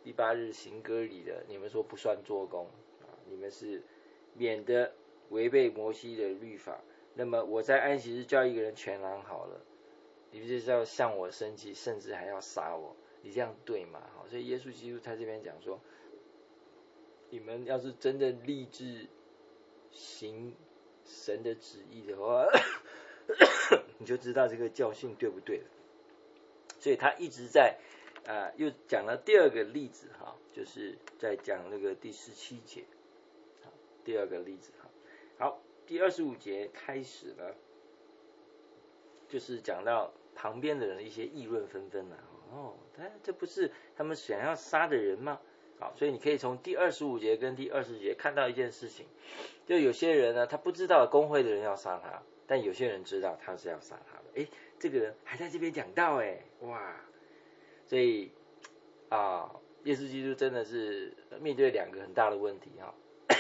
第八日行割礼的，你们说不算做工啊，你们是免得违背摩西的律法。那么我在安息日叫一个人全然好了，你们就是要向我生气，甚至还要杀我，你这样对吗？好，所以耶稣基督他这边讲说，你们要是真的立志行神的旨意的话，你就知道这个教训对不对了。所以他一直在啊、呃，又讲了第二个例子哈，就是在讲那个第十七节，第二个例子哈。好，第二十五节开始呢，就是讲到旁边的人一些议论纷纷啊，哦，他这不是他们想要杀的人吗？好，所以你可以从第二十五节跟第二十节看到一件事情，就有些人呢，他不知道公会的人要杀他，但有些人知道他是要杀他的。诶，这个人还在这边讲道，诶，哇，所以啊，耶稣基督真的是面对两个很大的问题哈。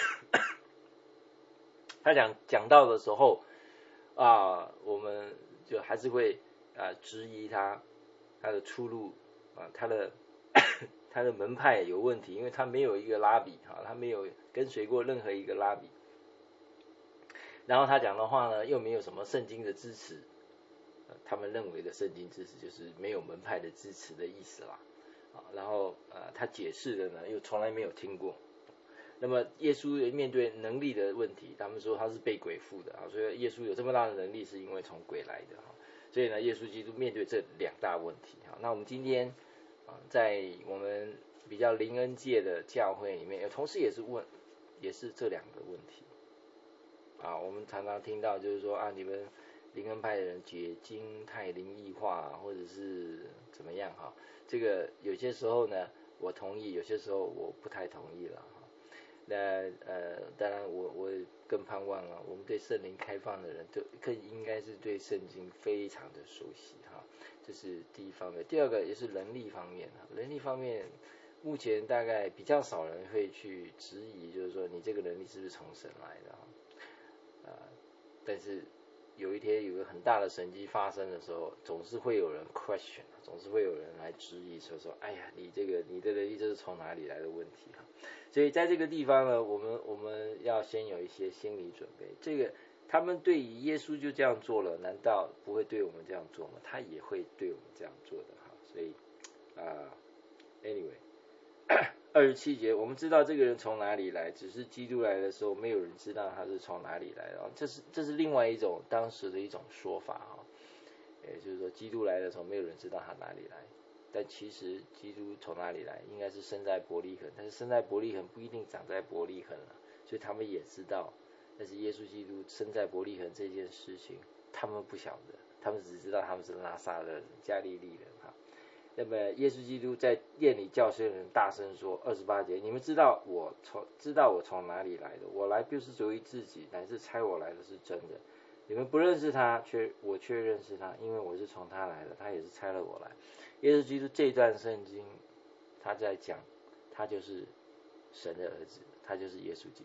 他讲讲道的时候啊，我们就还是会啊质疑他他的出路啊，他的他的门派有问题，因为他没有一个拉比哈，他没有跟随过任何一个拉比。然后他讲的话呢，又没有什么圣经的支持，他们认为的圣经支持就是没有门派的支持的意思啦。然后呃，他解释的呢，又从来没有听过。那么耶稣面对能力的问题，他们说他是被鬼附的啊，所以耶稣有这么大的能力，是因为从鬼来的哈。所以呢，耶稣基督面对这两大问题哈。那我们今天啊，在我们比较灵恩界的教会里面，同时也是问，也是这两个问题啊。我们常常听到就是说啊，你们灵恩派的人解经太灵异化，或者是怎么样哈。这个有些时候呢，我同意，有些时候我不太同意了。那呃，当然我我更盼望了，我们对圣灵开放的人，都更应该是对圣经非常的熟悉哈，这是第一方面。第二个也是能力方面哈，能力方面目前大概比较少人会去质疑，就是说你这个能力是不是从神来的哈，呃，但是有一天有个很大的神迹发生的时候，总是会有人 question， 总是会有人来质疑，说说，哎呀，你这个你的能力这是从哪里来的问题哈。所以在这个地方呢，我们我们要先有一些心理准备。这个他们对于耶稣就这样做了，难道不会对我们这样做吗？他也会对我们这样做的哈。所以啊、呃、，anyway， 二十七节，我们知道这个人从哪里来，只是基督来的时候，没有人知道他是从哪里来的。这是这是另外一种当时的一种说法哈，也就是说，基督来的时候，没有人知道他哪里来。但其实基督从哪里来，应该是生在伯利恒，但是生在伯利恒不一定长在伯利恒了，所以他们也知道，但是耶稣基督生在伯利恒这件事情，他们不晓得，他们只知道他们是拿撒勒人、加利利人哈。那么耶稣基督在殿里叫些人大声说，二十八节，你们知道我从知道我从哪里来的，我来不是属于自己，乃是差我来的是真的。你们不认识他，却我却认识他，因为我是从他来的，他也是差了我来。耶稣基督这段圣经，他在讲，他就是神的儿子，他就是耶稣基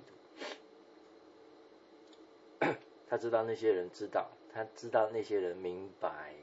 督。他知道那些人知道，他知道那些人明白。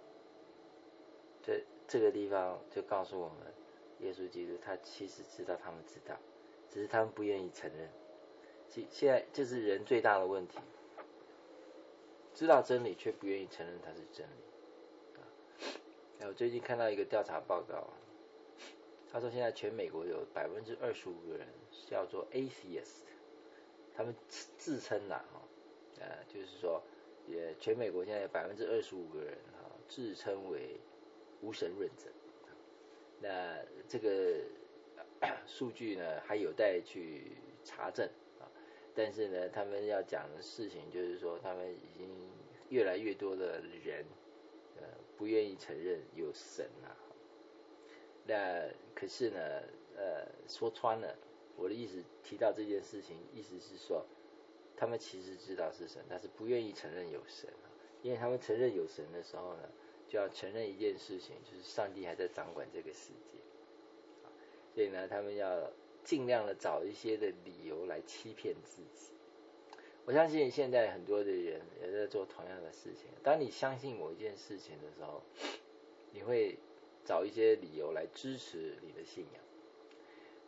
这这个地方就告诉我们，耶稣基督他其实知道他们知道，只是他们不愿意承认。现在这是人最大的问题，知道真理却不愿意承认它是真理。我最近看到一个调查报告，他说现在全美国有百分之二十五个人叫做 atheist， 他们自称啦，呃，就是说，也全美国现在有百分之二十五个人哈自称为无神论者。那这个数据呢还有待去查证啊，但是呢，他们要讲的事情就是说，他们已经越来越多的人。呃，不愿意承认有神啊，那可是呢，呃，说穿了，我的意思提到这件事情，意思是说，他们其实知道是神，但是不愿意承认有神啊，因为他们承认有神的时候呢，就要承认一件事情，就是上帝还在掌管这个世界，所以呢，他们要尽量的找一些的理由来欺骗自己。我相信现在很多的人也在做同样的事情。当你相信某一件事情的时候，你会找一些理由来支持你的信仰。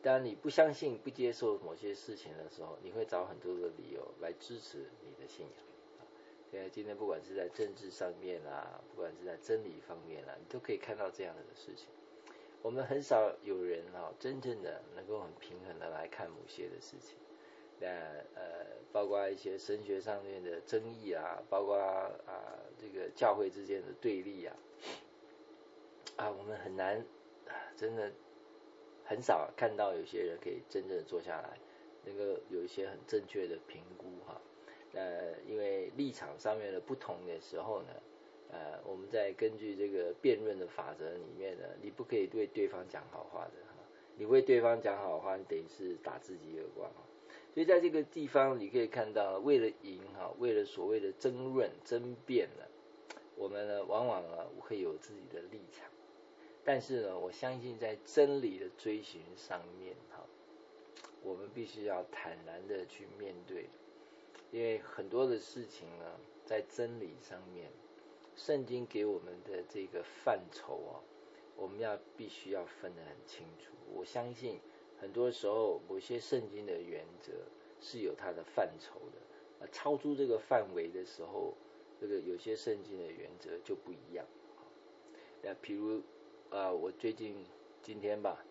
当你不相信、不接受某些事情的时候，你会找很多的理由来支持你的信仰。现在今天不管是在政治上面啊，不管是在真理方面啊，你都可以看到这样的事情。我们很少有人啊，真正的能够很平衡的来看某些的事情。那呃，包括一些神学上面的争议啊，包括啊这个教会之间的对立啊，啊，我们很难，真的很少看到有些人可以真正的坐下来，能够有一些很正确的评估哈。呃，因为立场上面的不同的时候呢，呃，我们在根据这个辩论的法则里面呢，你不可以对对方讲好话的哈，你为对方讲好话，你等于是打自己耳光哈。所以在这个地方，你可以看到，为了赢哈，为了所谓的争论、争辩呢，我们呢往往呢会有自己的立场，但是呢，我相信在真理的追寻上面哈，我们必须要坦然的去面对，因为很多的事情呢，在真理上面，圣经给我们的这个范畴啊，我们要必须要分得很清楚。我相信很多时候某些圣经的原则是有它的范畴的，超出这个范围的时候，这个有些圣经的原则就不一样。那比如啊、呃，我最近今天吧，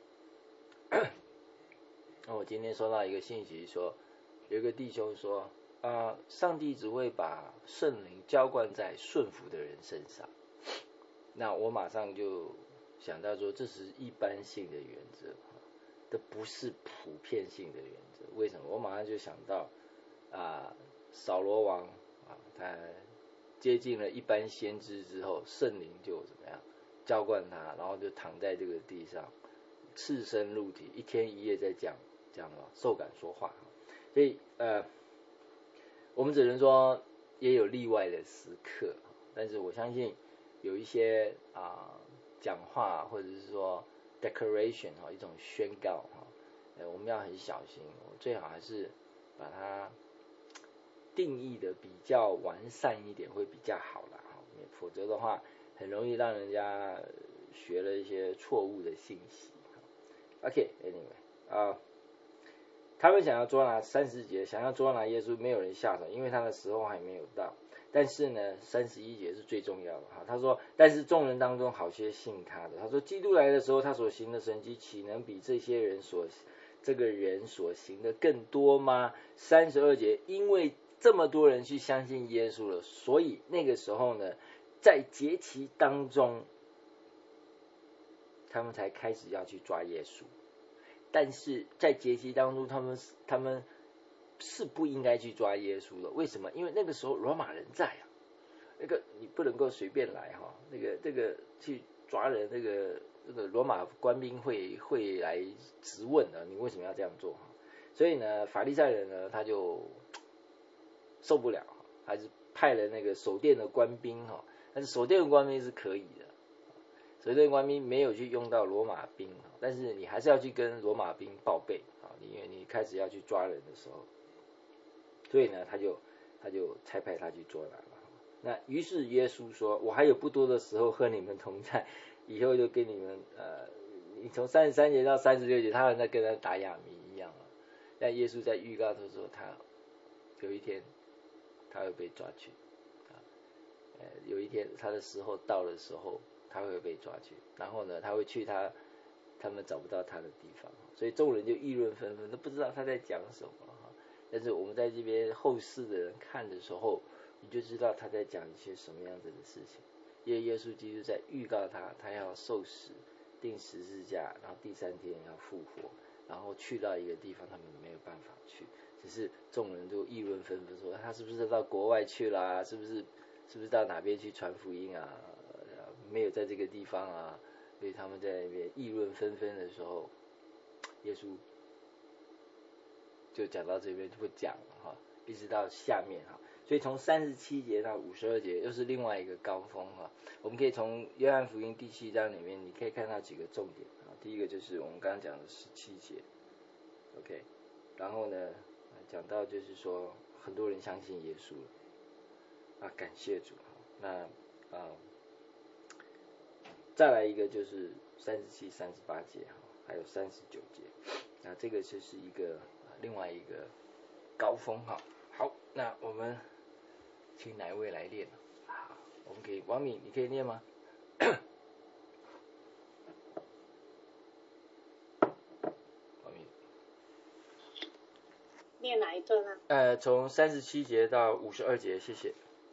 那我今天收到一个信息说，有一个弟兄说啊、呃，上帝只会把圣灵浇灌在顺服的人身上。那我马上就想到说，这是一般性的原则，这不是普遍性的原则。为什么？我马上就想到啊，扫罗王啊，他接近了一般先知之后，圣灵就怎么样浇灌他，然后就躺在这个地上，赤身露体，一天一夜在讲讲受感说话。所以呃，我们只能说也有例外的时刻，但是我相信有一些啊讲话或者是说 declaration 哈，一种宣告哈，呃，我们要很小心，最好还是把它定义的比较完善一点会比较好啦，否则的话很容易让人家学了一些错误的信息。OK，anyway 啊、呃，他们想要捉拿三十节，想要捉拿耶稣，没有人下手，因为他的时候还没有到。但是呢，三十一节是最重要的哈。他说，但是众人当中好些信他的。他说，基督来的时候，他所行的神迹，岂能比这些人所这个人所行的更多吗？三十二节，因为这么多人去相信耶稣了，所以那个时候呢，在节期当中，他们才开始要去抓耶稣。但是在节期当中，他们他们是不应该去抓耶稣的。为什么？因为那个时候罗马人在啊，那个你不能够随便来哈，那个这个去抓人，那个这个罗马官兵会会来质问的，你为什么要这样做？所以呢，法利赛人呢他就受不了，还是派了那个守殿的官兵哈，但是守殿的官兵是可以的。守殿官兵没有去用到罗马兵，但是你还是要去跟罗马兵报备啊，因为你开始要去抓人的时候，所以呢，他就他就差派他去捉拿了。那于是耶稣说：“我还有不多的时候和你们同在，以后就跟你们呃，你从三十三节到三十六节，他好像在跟他打哑谜一样啊。那耶稣在预告他说，他有一天他会被抓去啊，呃，有一天他的时候到的时候。”他会被抓去，然后呢，他会去他他们找不到他的地方，所以众人就议论纷纷，都不知道他在讲什么哈。但是我们在这边后世的人看的时候，你就知道他在讲一些什么样子的事情。因为耶稣基督在预告他，他要受死、钉十字架，然后第三天要复活，然后去到一个地方，他们没有办法去，只是众人都议论纷纷说，他是不是到国外去啦？是不是是不是到哪边去传福音啊？没有在这个地方啊，所以他们在那边议论纷纷的时候，耶稣就讲到这边就不讲了哈，一直到下面哈，所以从三十七节到五十二节又是另外一个高峰哈。我们可以从约翰福音第七章里面，你可以看到几个重点啊。第一个就是我们刚刚讲的十七节 ，OK， 然后呢讲到就是说很多人相信耶稣了啊，感谢主，那啊。再来一个就是三十七、三十八节， 还有三十九节。那这个就是一个、呃、另外一个高峰哈。好，那我们请哪一位来念？好，我们给王敏，你可以念吗？王敏， 念哪一段呢？ 呃，从三十七节到五十二节，谢谢。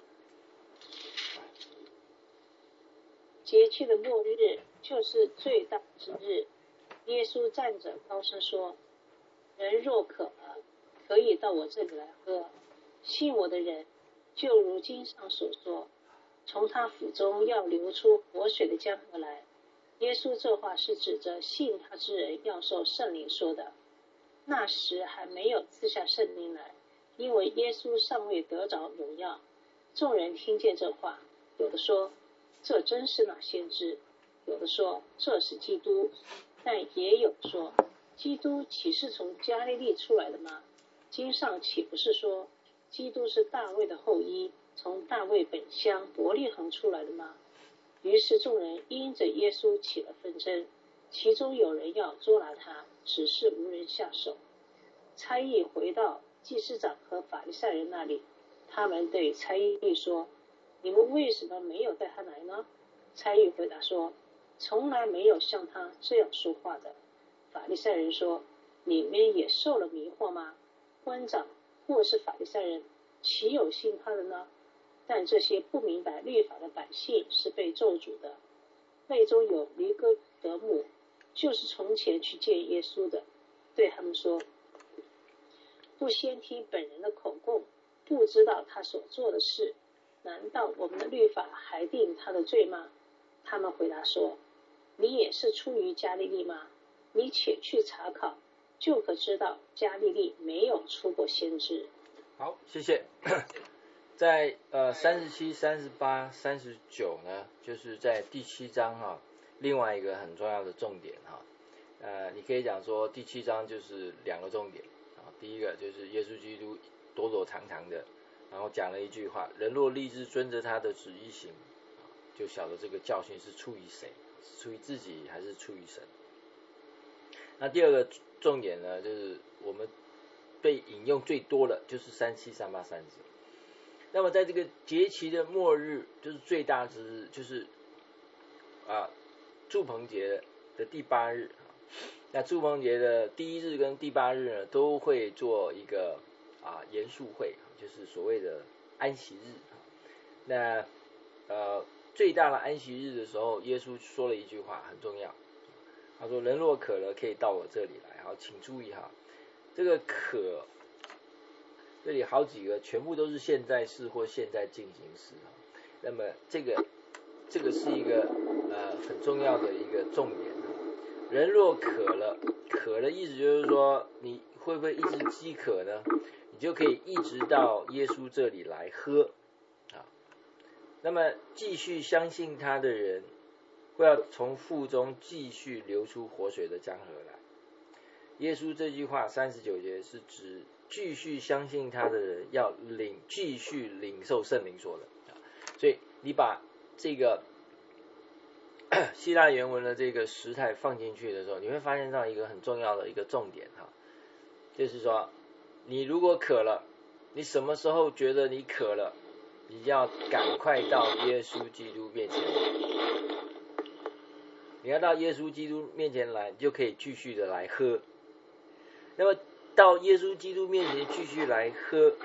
节期的末日就是最大之日。耶稣站着高声说：人若渴了，可以到我这里来喝。信我的人，就如经上所说，从他腹中要流出活水的江河来。耶稣这话是指着信他之人要受圣灵说的。那时还没有赐下圣灵来，因为耶稣尚未得着荣耀。众人听见这话，有的说，这真是那先知；有的说，这是基督；但也有说，基督岂是从加利利出来的吗？经上岂不是说，基督是大卫的后裔，从大卫本乡伯利恒出来的吗？于是众人因着耶稣起了纷争，其中有人要捉拿他，只是无人下手。差役回到祭司长和法利赛人那里，他们对差役说，你们为什么没有带他来呢？差役回答说，从来没有像他这样说话的。法利赛人说，你们也受了迷惑吗？官长或是法利赛人，岂有信他的呢？但这些不明白律法的百姓是被咒诅的。内中有尼哥德姆，就是从前去见耶稣的，对他们说，不先听本人的口供，不知道他所做的事，难道我们的律法还定他的罪吗？他们回答说，你也是出于加利利吗？你且去查考，就可知道加利利没有出过先知。 好，谢谢。在呃三十七、三十八、三十九呢，就是在第七章哈、啊，另外一个很重要的重点哈、啊，呃，你可以讲说第七章就是两个重点啊，第一个就是耶稣基督躲躲藏藏的，然后讲了一句话，人若立志遵着他的旨意行，就晓得这个教训是出于谁，是出于自己还是出于神。那第二个重点呢，就是我们被引用最多的就是三七、三八、三十。那么在这个节期的末日，就是最大之日，就是啊住棚节的第八日。那住棚节的第一日跟第八日呢，都会做一个啊严肃会，就是所谓的安息日。那呃最大的安息日的时候，耶稣说了一句话很重要，他说：“人若渴了，可以到我这里来。”好，请注意哈，这个渴。这里好几个全部都是现在式或现在进行式，那么这个这个是一个呃很重要的一个重点。人若渴了，渴的意思就是说你会不会一直饥渴呢？你就可以一直到耶稣这里来喝啊。那么继续相信他的人，会要从腹中继续流出活水的江河来。耶稣这句话三十九节是指继续相信他的人要领继续领受圣灵说的，所以你把这个希腊原文的这个时态放进去的时候，你会发现到一个很重要的一个重点哈，就是说你如果渴了，你什么时候觉得你渴了，你要赶快到耶稣基督面前来，你要到耶稣基督面前来，你就可以继续的来喝。那么到耶稣基督面前继续来喝，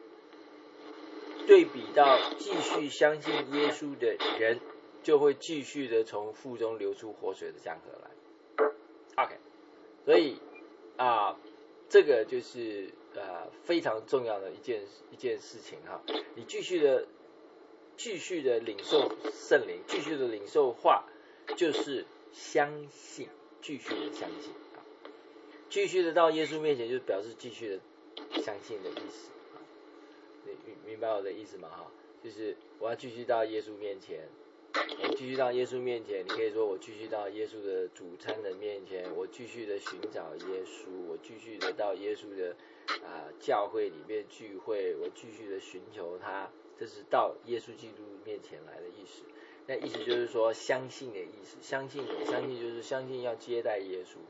对比到继续相信耶稣的人，就会继续的从腹中流出活水的江河来。OK， 所以啊，这个就是呃非常重要的一件一件事情哈。你继续的继续的领受圣灵，继续的领受话，就是相信，继续的相信。继续的到耶稣面前，就表示继续的相信的意思。你明白我的意思吗？哈，就是我要继续到耶稣面前，我继续到耶稣面前。你可以说我继续到耶稣的主餐的面前，我继续的寻找耶稣，我继续的到耶稣的啊、呃、教会里面聚会，我继续的寻求他。这是到耶稣基督面前来的意思。那意思就是说相信的意思，相信相信就是相信要接待耶稣。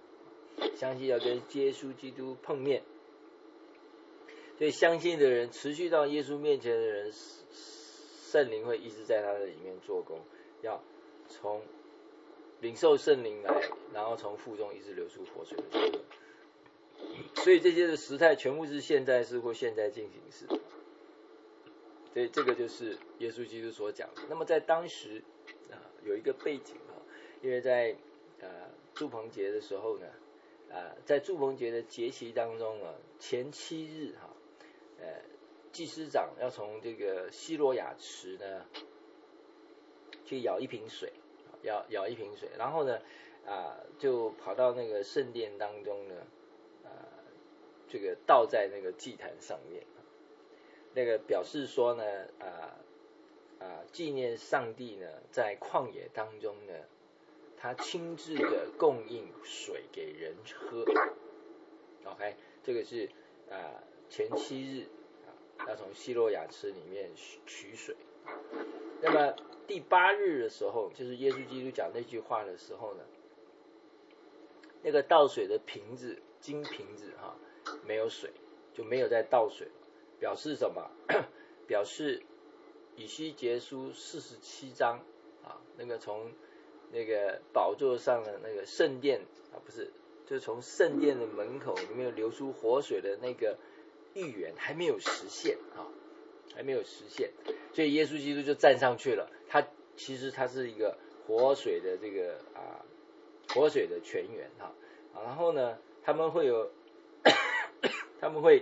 相信要跟耶稣基督碰面。所以相信的人，持续到耶稣面前的人，圣灵会一直在他的里面做工，要从领受圣灵来，然后从腹中一直流出活水的水。所以这些的时态全部是现在式或现在进行式。所以这个就是耶稣基督所讲的。那么在当时啊，有一个背景啊，因为在呃住棚节的时候呢，啊在住棚节的节期当中呢，前七日哈，呃祭司长要从这个西罗亚池呢去舀一瓶水，舀舀一瓶水，然后呢啊就跑到那个圣殿当中呢，啊这个倒在那个祭坛上面。那个表示说呢，啊啊，纪念上帝呢，在旷野当中呢，他亲自的供应水给人喝。OK， 这个是啊前七日啊，要从西罗亚池里面取水。那么第八日的时候，就是耶稣基督讲那句话的时候呢，那个倒水的瓶子，金瓶子哈、啊，没有水，就没有再倒水。表示什么？表示以西结书四十七章啊，那个从那个宝座上的那个圣殿啊，不是，就是从圣殿的门口里面流出活水的那个预言还没有实现啊，还没有实现，所以耶稣基督就站上去了。他其实他是一个活水的这个啊活水的泉源哈、啊，然后呢，他们会有他们会。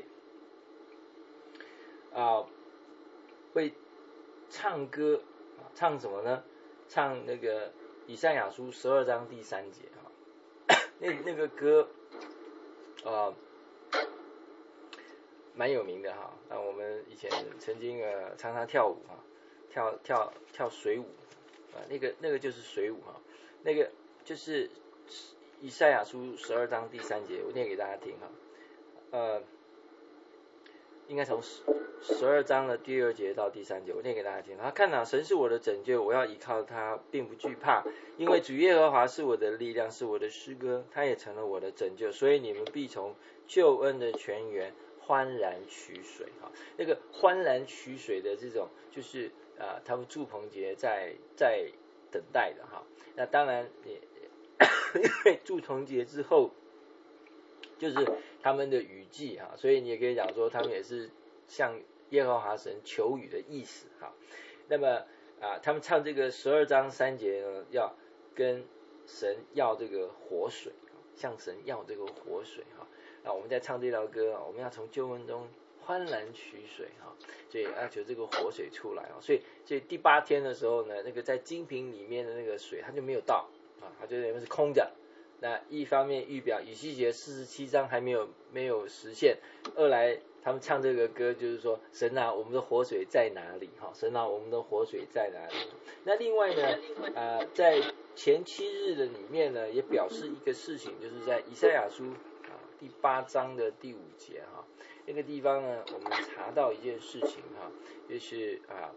啊，会唱歌啊，唱什么呢？唱那个以赛亚书十二章第三节哈、啊，那那个歌啊，蛮有名的哈。那我们以前曾经呃常常跳舞哈，跳跳跳水舞啊，那个那个就是水舞哈，那个就是以赛亚书十二章第三节，我念给大家听哈，呃。应该从十二章的第二节到第三节，我念给大家听。他看哪，神是我的拯救，我要依靠他，并不惧怕，因为主耶和华是我的力量，是我的诗歌，他也成了我的拯救，所以你们必从救恩的泉源欢然取水。哈，那个欢然取水的这种，就是啊、呃，他们住棚节在在等待的哈。那当然也因为住棚节之后。就是他们的雨季哈，所以你也可以讲说他们也是向耶和华神求雨的意思哈。那么啊，他们唱这个十二章三节呢，要跟神要这个活水，向神要这个活水哈。那我们在唱这条歌，我们要从救恩中欢然取水哈，所以要求这个活水出来啊。所以所以第八天的时候呢，那个在金瓶里面的那个水它就没有倒啊，它就等于是空的。那一方面预表以西结四十七章还没有没有实现，二来他们唱这个歌就是说神啊，我们的活水在哪里？哈，神啊，我们的活水在哪里？那另外呢，呃，在前七日的里面呢，也表示一个事情，就是在以赛亚书啊第八章的第五节哈，那个地方呢，我们查到一件事情哈，就是啊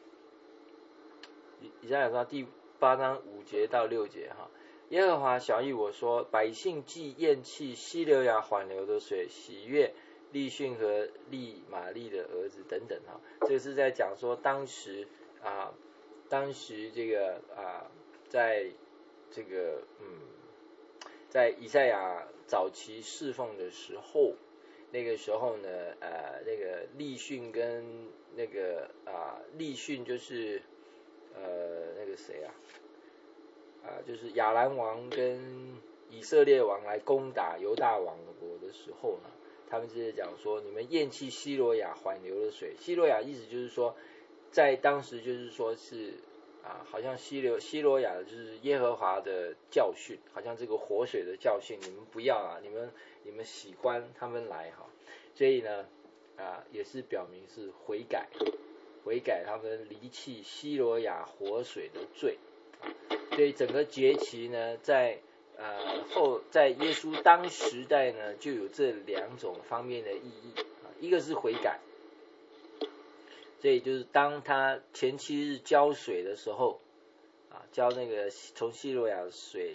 以以赛亚书第八章五节到六节哈。耶和华晓谕我说，百姓既厌弃西流亚缓流的水，喜悦利逊和利玛利的儿子等等哈，这个是在讲说当时啊，当时这个啊，在这个嗯，在以赛亚早期侍奉的时候，那个时候呢，呃，那个利逊跟那个啊，利逊就是呃那个谁啊？啊，就是亚兰王跟以色列王来攻打犹大王国的时候呢，他们就是讲说，你们厌弃西罗亚缓流的水。西罗亚意思就是说，在当时就是说是啊，好像西流西罗亚就是耶和华的教训，好像这个活水的教训，你们不要啊，你们你们喜欢他们来哈，所以呢啊，也是表明是悔改，悔改他们离弃西罗亚活水的罪。所以整个节期呢，在呃后在耶稣当时代呢，就有这两种方面的意义啊，一个是悔改，所以就是当他前七日浇水的时候啊，浇那个从西罗亚水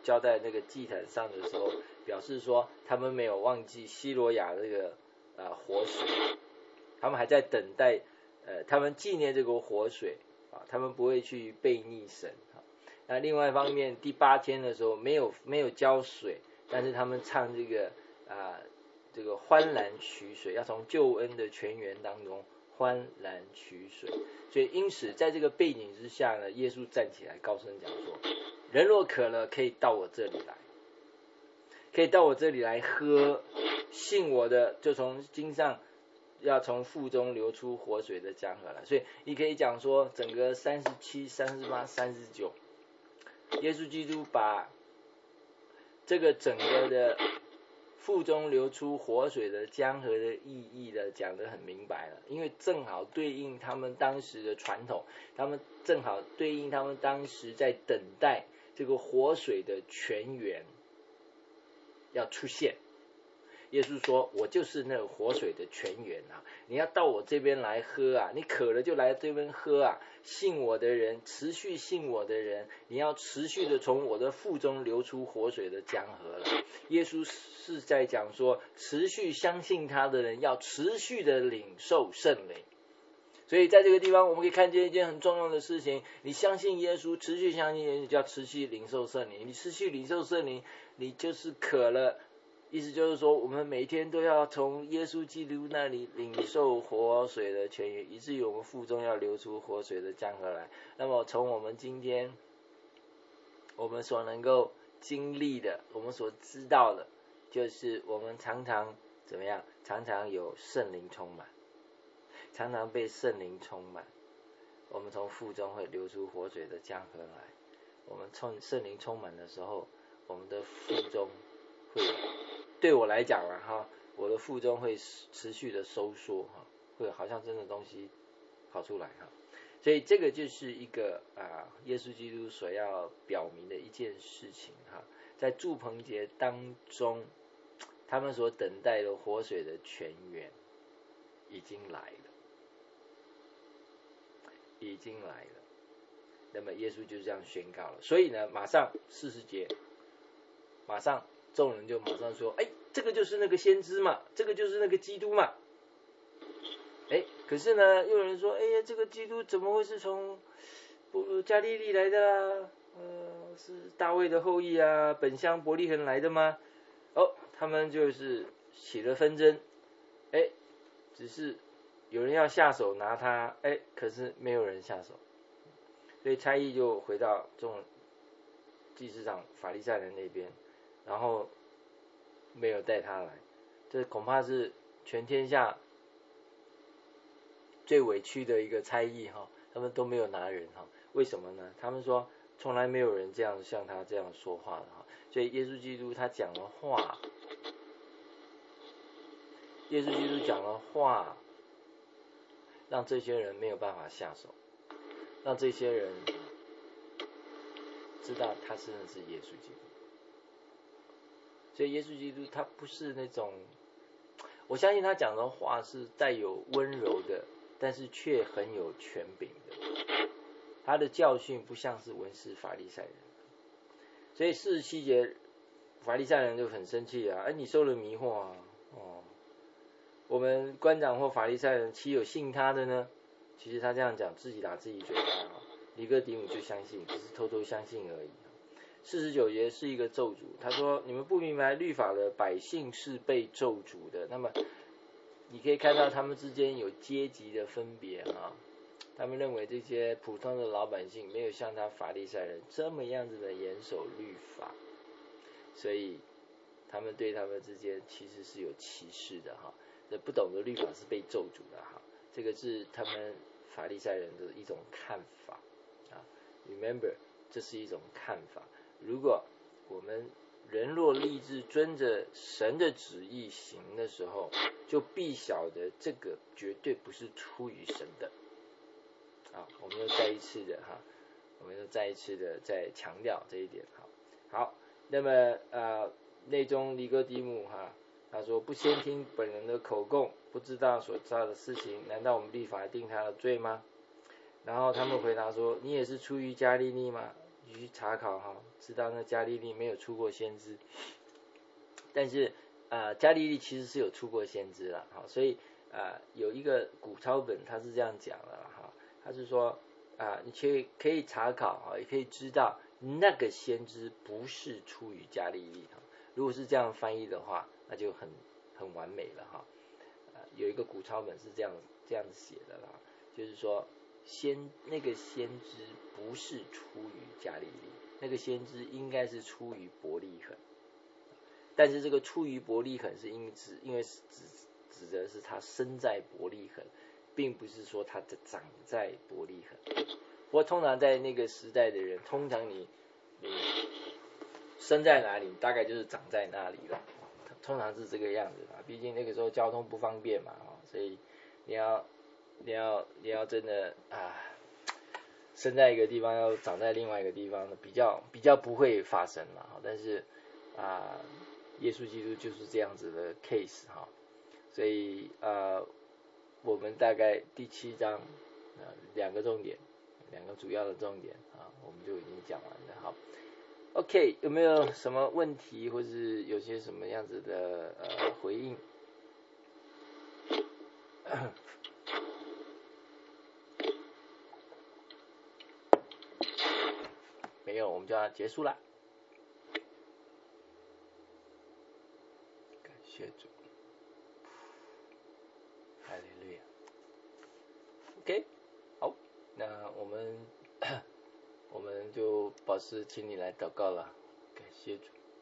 交在那个祭坛上的时候，表示说他们没有忘记西罗亚这个呃活水，他们还在等待，呃，他们纪念这个活水啊，他们不会去悖逆神啊。那另外一方面，第八天的时候没有没有浇水，但是他们唱这个啊、呃、这个欢然取水，要从救恩的泉源当中欢然取水。所以因此在这个背景之下呢，耶稣站起来高声讲说，人若渴了，可以到我这里来，可以到我这里来喝，信我的就从经上要从腹中流出活水的江河来。所以你可以讲说整个三十七、三十八、三十九，耶稣基督把这个整个的腹中流出活水的江河的意义的讲得很明白了，因为正好对应他们当时的传统，他们正好对应他们当时在等待这个活水的泉源要出现。耶稣说，我就是那个活水的泉源啊，你要到我这边来喝啊，你渴了就来这边喝啊，信我的人，持续信我的人，你要持续的从我的腹中流出活水的江河了。耶稣是在讲说，持续相信他的人要持续的领受圣灵。所以在这个地方我们可以看见一件很重要的事情，你相信耶稣，持续相信耶稣，就要持续领受圣灵。你持续领受圣灵，你就是渴了，意思就是说我们每天都要从耶稣基督那里领受活水的泉源，以至于我们腹中要流出活水的江河来。那么从我们今天我们所能够经历的，我们所知道的，就是我们常常怎么样，常常有圣灵充满，常常被圣灵充满，我们从腹中会流出活水的江河来。我们从圣灵充满的时候，我们的腹中会，对我来讲了哈，我的腹中会持续的收缩哈，会好像真的东西跑出来哈。所以这个就是一个啊，耶稣基督所要表明的一件事情哈，在住棚节当中，他们所等待的活水的泉源已经来了，已经来了。那么耶稣就这样宣告了，所以呢，马上四十节，马上众人就马上说，哎，这个就是那个先知嘛，这个就是那个基督嘛。哎，可是呢，又有人说，哎呀，这个基督怎么会是从加利利来的啦？呃，是大卫的后裔啊，本乡伯利恒来的吗？哦，他们就是起了纷争，哎，只是有人要下手拿他，哎，可是没有人下手，所以差役就回到众祭司长法利赛人那边，然后没有带他来，这恐怕是全天下最委屈的一个差役哈，他们都没有拿人哈，为什么呢？他们说从来没有人这样像他这样说话的哈，所以耶稣基督他讲的话，耶稣基督讲的话，让这些人没有办法下手，让这些人知道他真的是耶稣基督。所以耶稣基督他不是那种，我相信他讲的话是带有温柔的，但是却很有权柄的。他的教训不像是文士法利赛人，所以四十七节法利赛人就很生气啊，哎，你受了迷惑啊，哦，我们官长或法利赛人岂有信他的呢？其实他这样讲，自己打自己嘴巴啊。尼哥底母就相信，只是偷偷相信而已。四十九节是一个咒诅，他说你们不明白律法的百姓是被咒诅的。那么你可以看到他们之间有阶级的分别啊，他们认为这些普通的老百姓没有像他法利赛人这么样子的严守律法，所以他们对他们之间其实是有歧视的哈。这不懂得律法是被咒诅的哈，这个是他们法利赛人的一种看法啊。Remember， 这是一种看法。如果我们人若立志遵着神的旨意行的时候，就必晓得这个绝对不是出于神的。啊，我们又再一次的哈，我们又再一次的再强调这一点哈。好，那么呃，内中尼哥底母哈，他说不先听本人的口供，不知道所知道的事情，难道我们律法定他的罪吗？然后他们回答说，你也是出于加利利吗？ 你去查考哈，知道那加利利没有出过先知，但是啊、呃、加利利其实是有出过先知了哈，所以啊、呃、有一个古抄本他是这样讲的哈，他是说啊、呃、你去可以查考哈，也可以知道那个先知不是出于加利利哈，如果是这样翻译的话，那就很很完美了哈。呃有一个古抄本是这样这样子写的啦，就是说先那个先知不是出于加利利，那个先知应该是出于伯利恒，但是这个出于伯利恒是因指因为指指的是他生在伯利恒，并不是说他长在伯利恒。不过通常在那个时代的人，通常你你生在哪里，大概就是长在那里了，通常是这个样子嘛。毕竟那个时候交通不方便嘛，所以你要你要你要真的啊，生在一个地方要长在另外一个地方，比较比较不会发生嘛。但是啊，耶稣基督就是这样子的 case 哈，所以啊，我们大概第七章啊两个重点，两个主要的重点啊，我们就已经讲完了。好 ，OK， 有没有什么问题，或是有些什么样子的呃回应？没有，我们就要结束了。感谢主，哈利路亚。OK， 好，那我们我们就保持请你来祷告了，感谢主。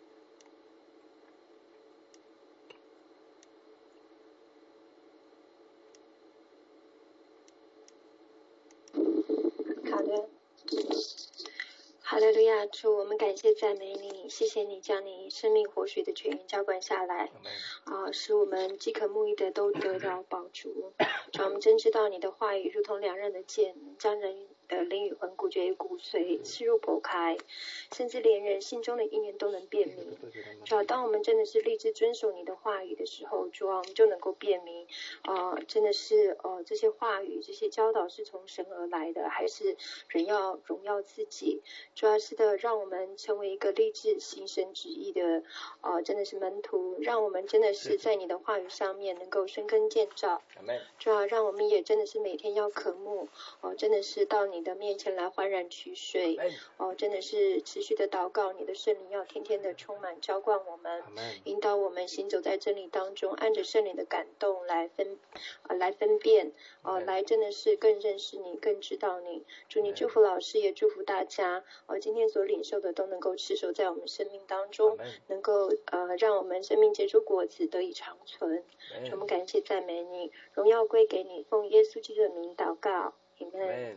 好的。哈利路亚，主，我们感谢赞美你，谢谢你将你生命活水的泉源浇灌下来，啊，使我们饥渴慕义的都得到饱足。主，我们真知道你的话语如同两刃的剑，将人的灵与魂、骨节与骨髓刺入剖开，甚至连人心中的意念都能辨明。主啊，当我们真的是立志遵守你的话语的时候，主啊，我们就能够辨明，啊，真的是呃这些话语、这些教导是从神而来的，还是人要荣耀自己。主要是的，让我们成为一个立志行神旨意的，呃，真的是门徒，让我们真的是在你的话语上面能够生根建造。主要让我们也真的是每天要渴慕，哦、呃，真的是到你的面前来欢然取水，哦、呃，真的是持续的祷告，你的圣灵要天天的充满浇灌我们，引导我们行走在真理当中，按着圣灵的感动来分，呃，来分辨，呃，来真的是更认识你，更知道你。祝你祝福老师，也祝福大家。呃，今天所领受的都能够持守在我们生命当中，能够呃让我们生命结出果子，得以长存。我们感谢赞美你，荣耀归给你，奉耶稣基督的名祷告，阿们。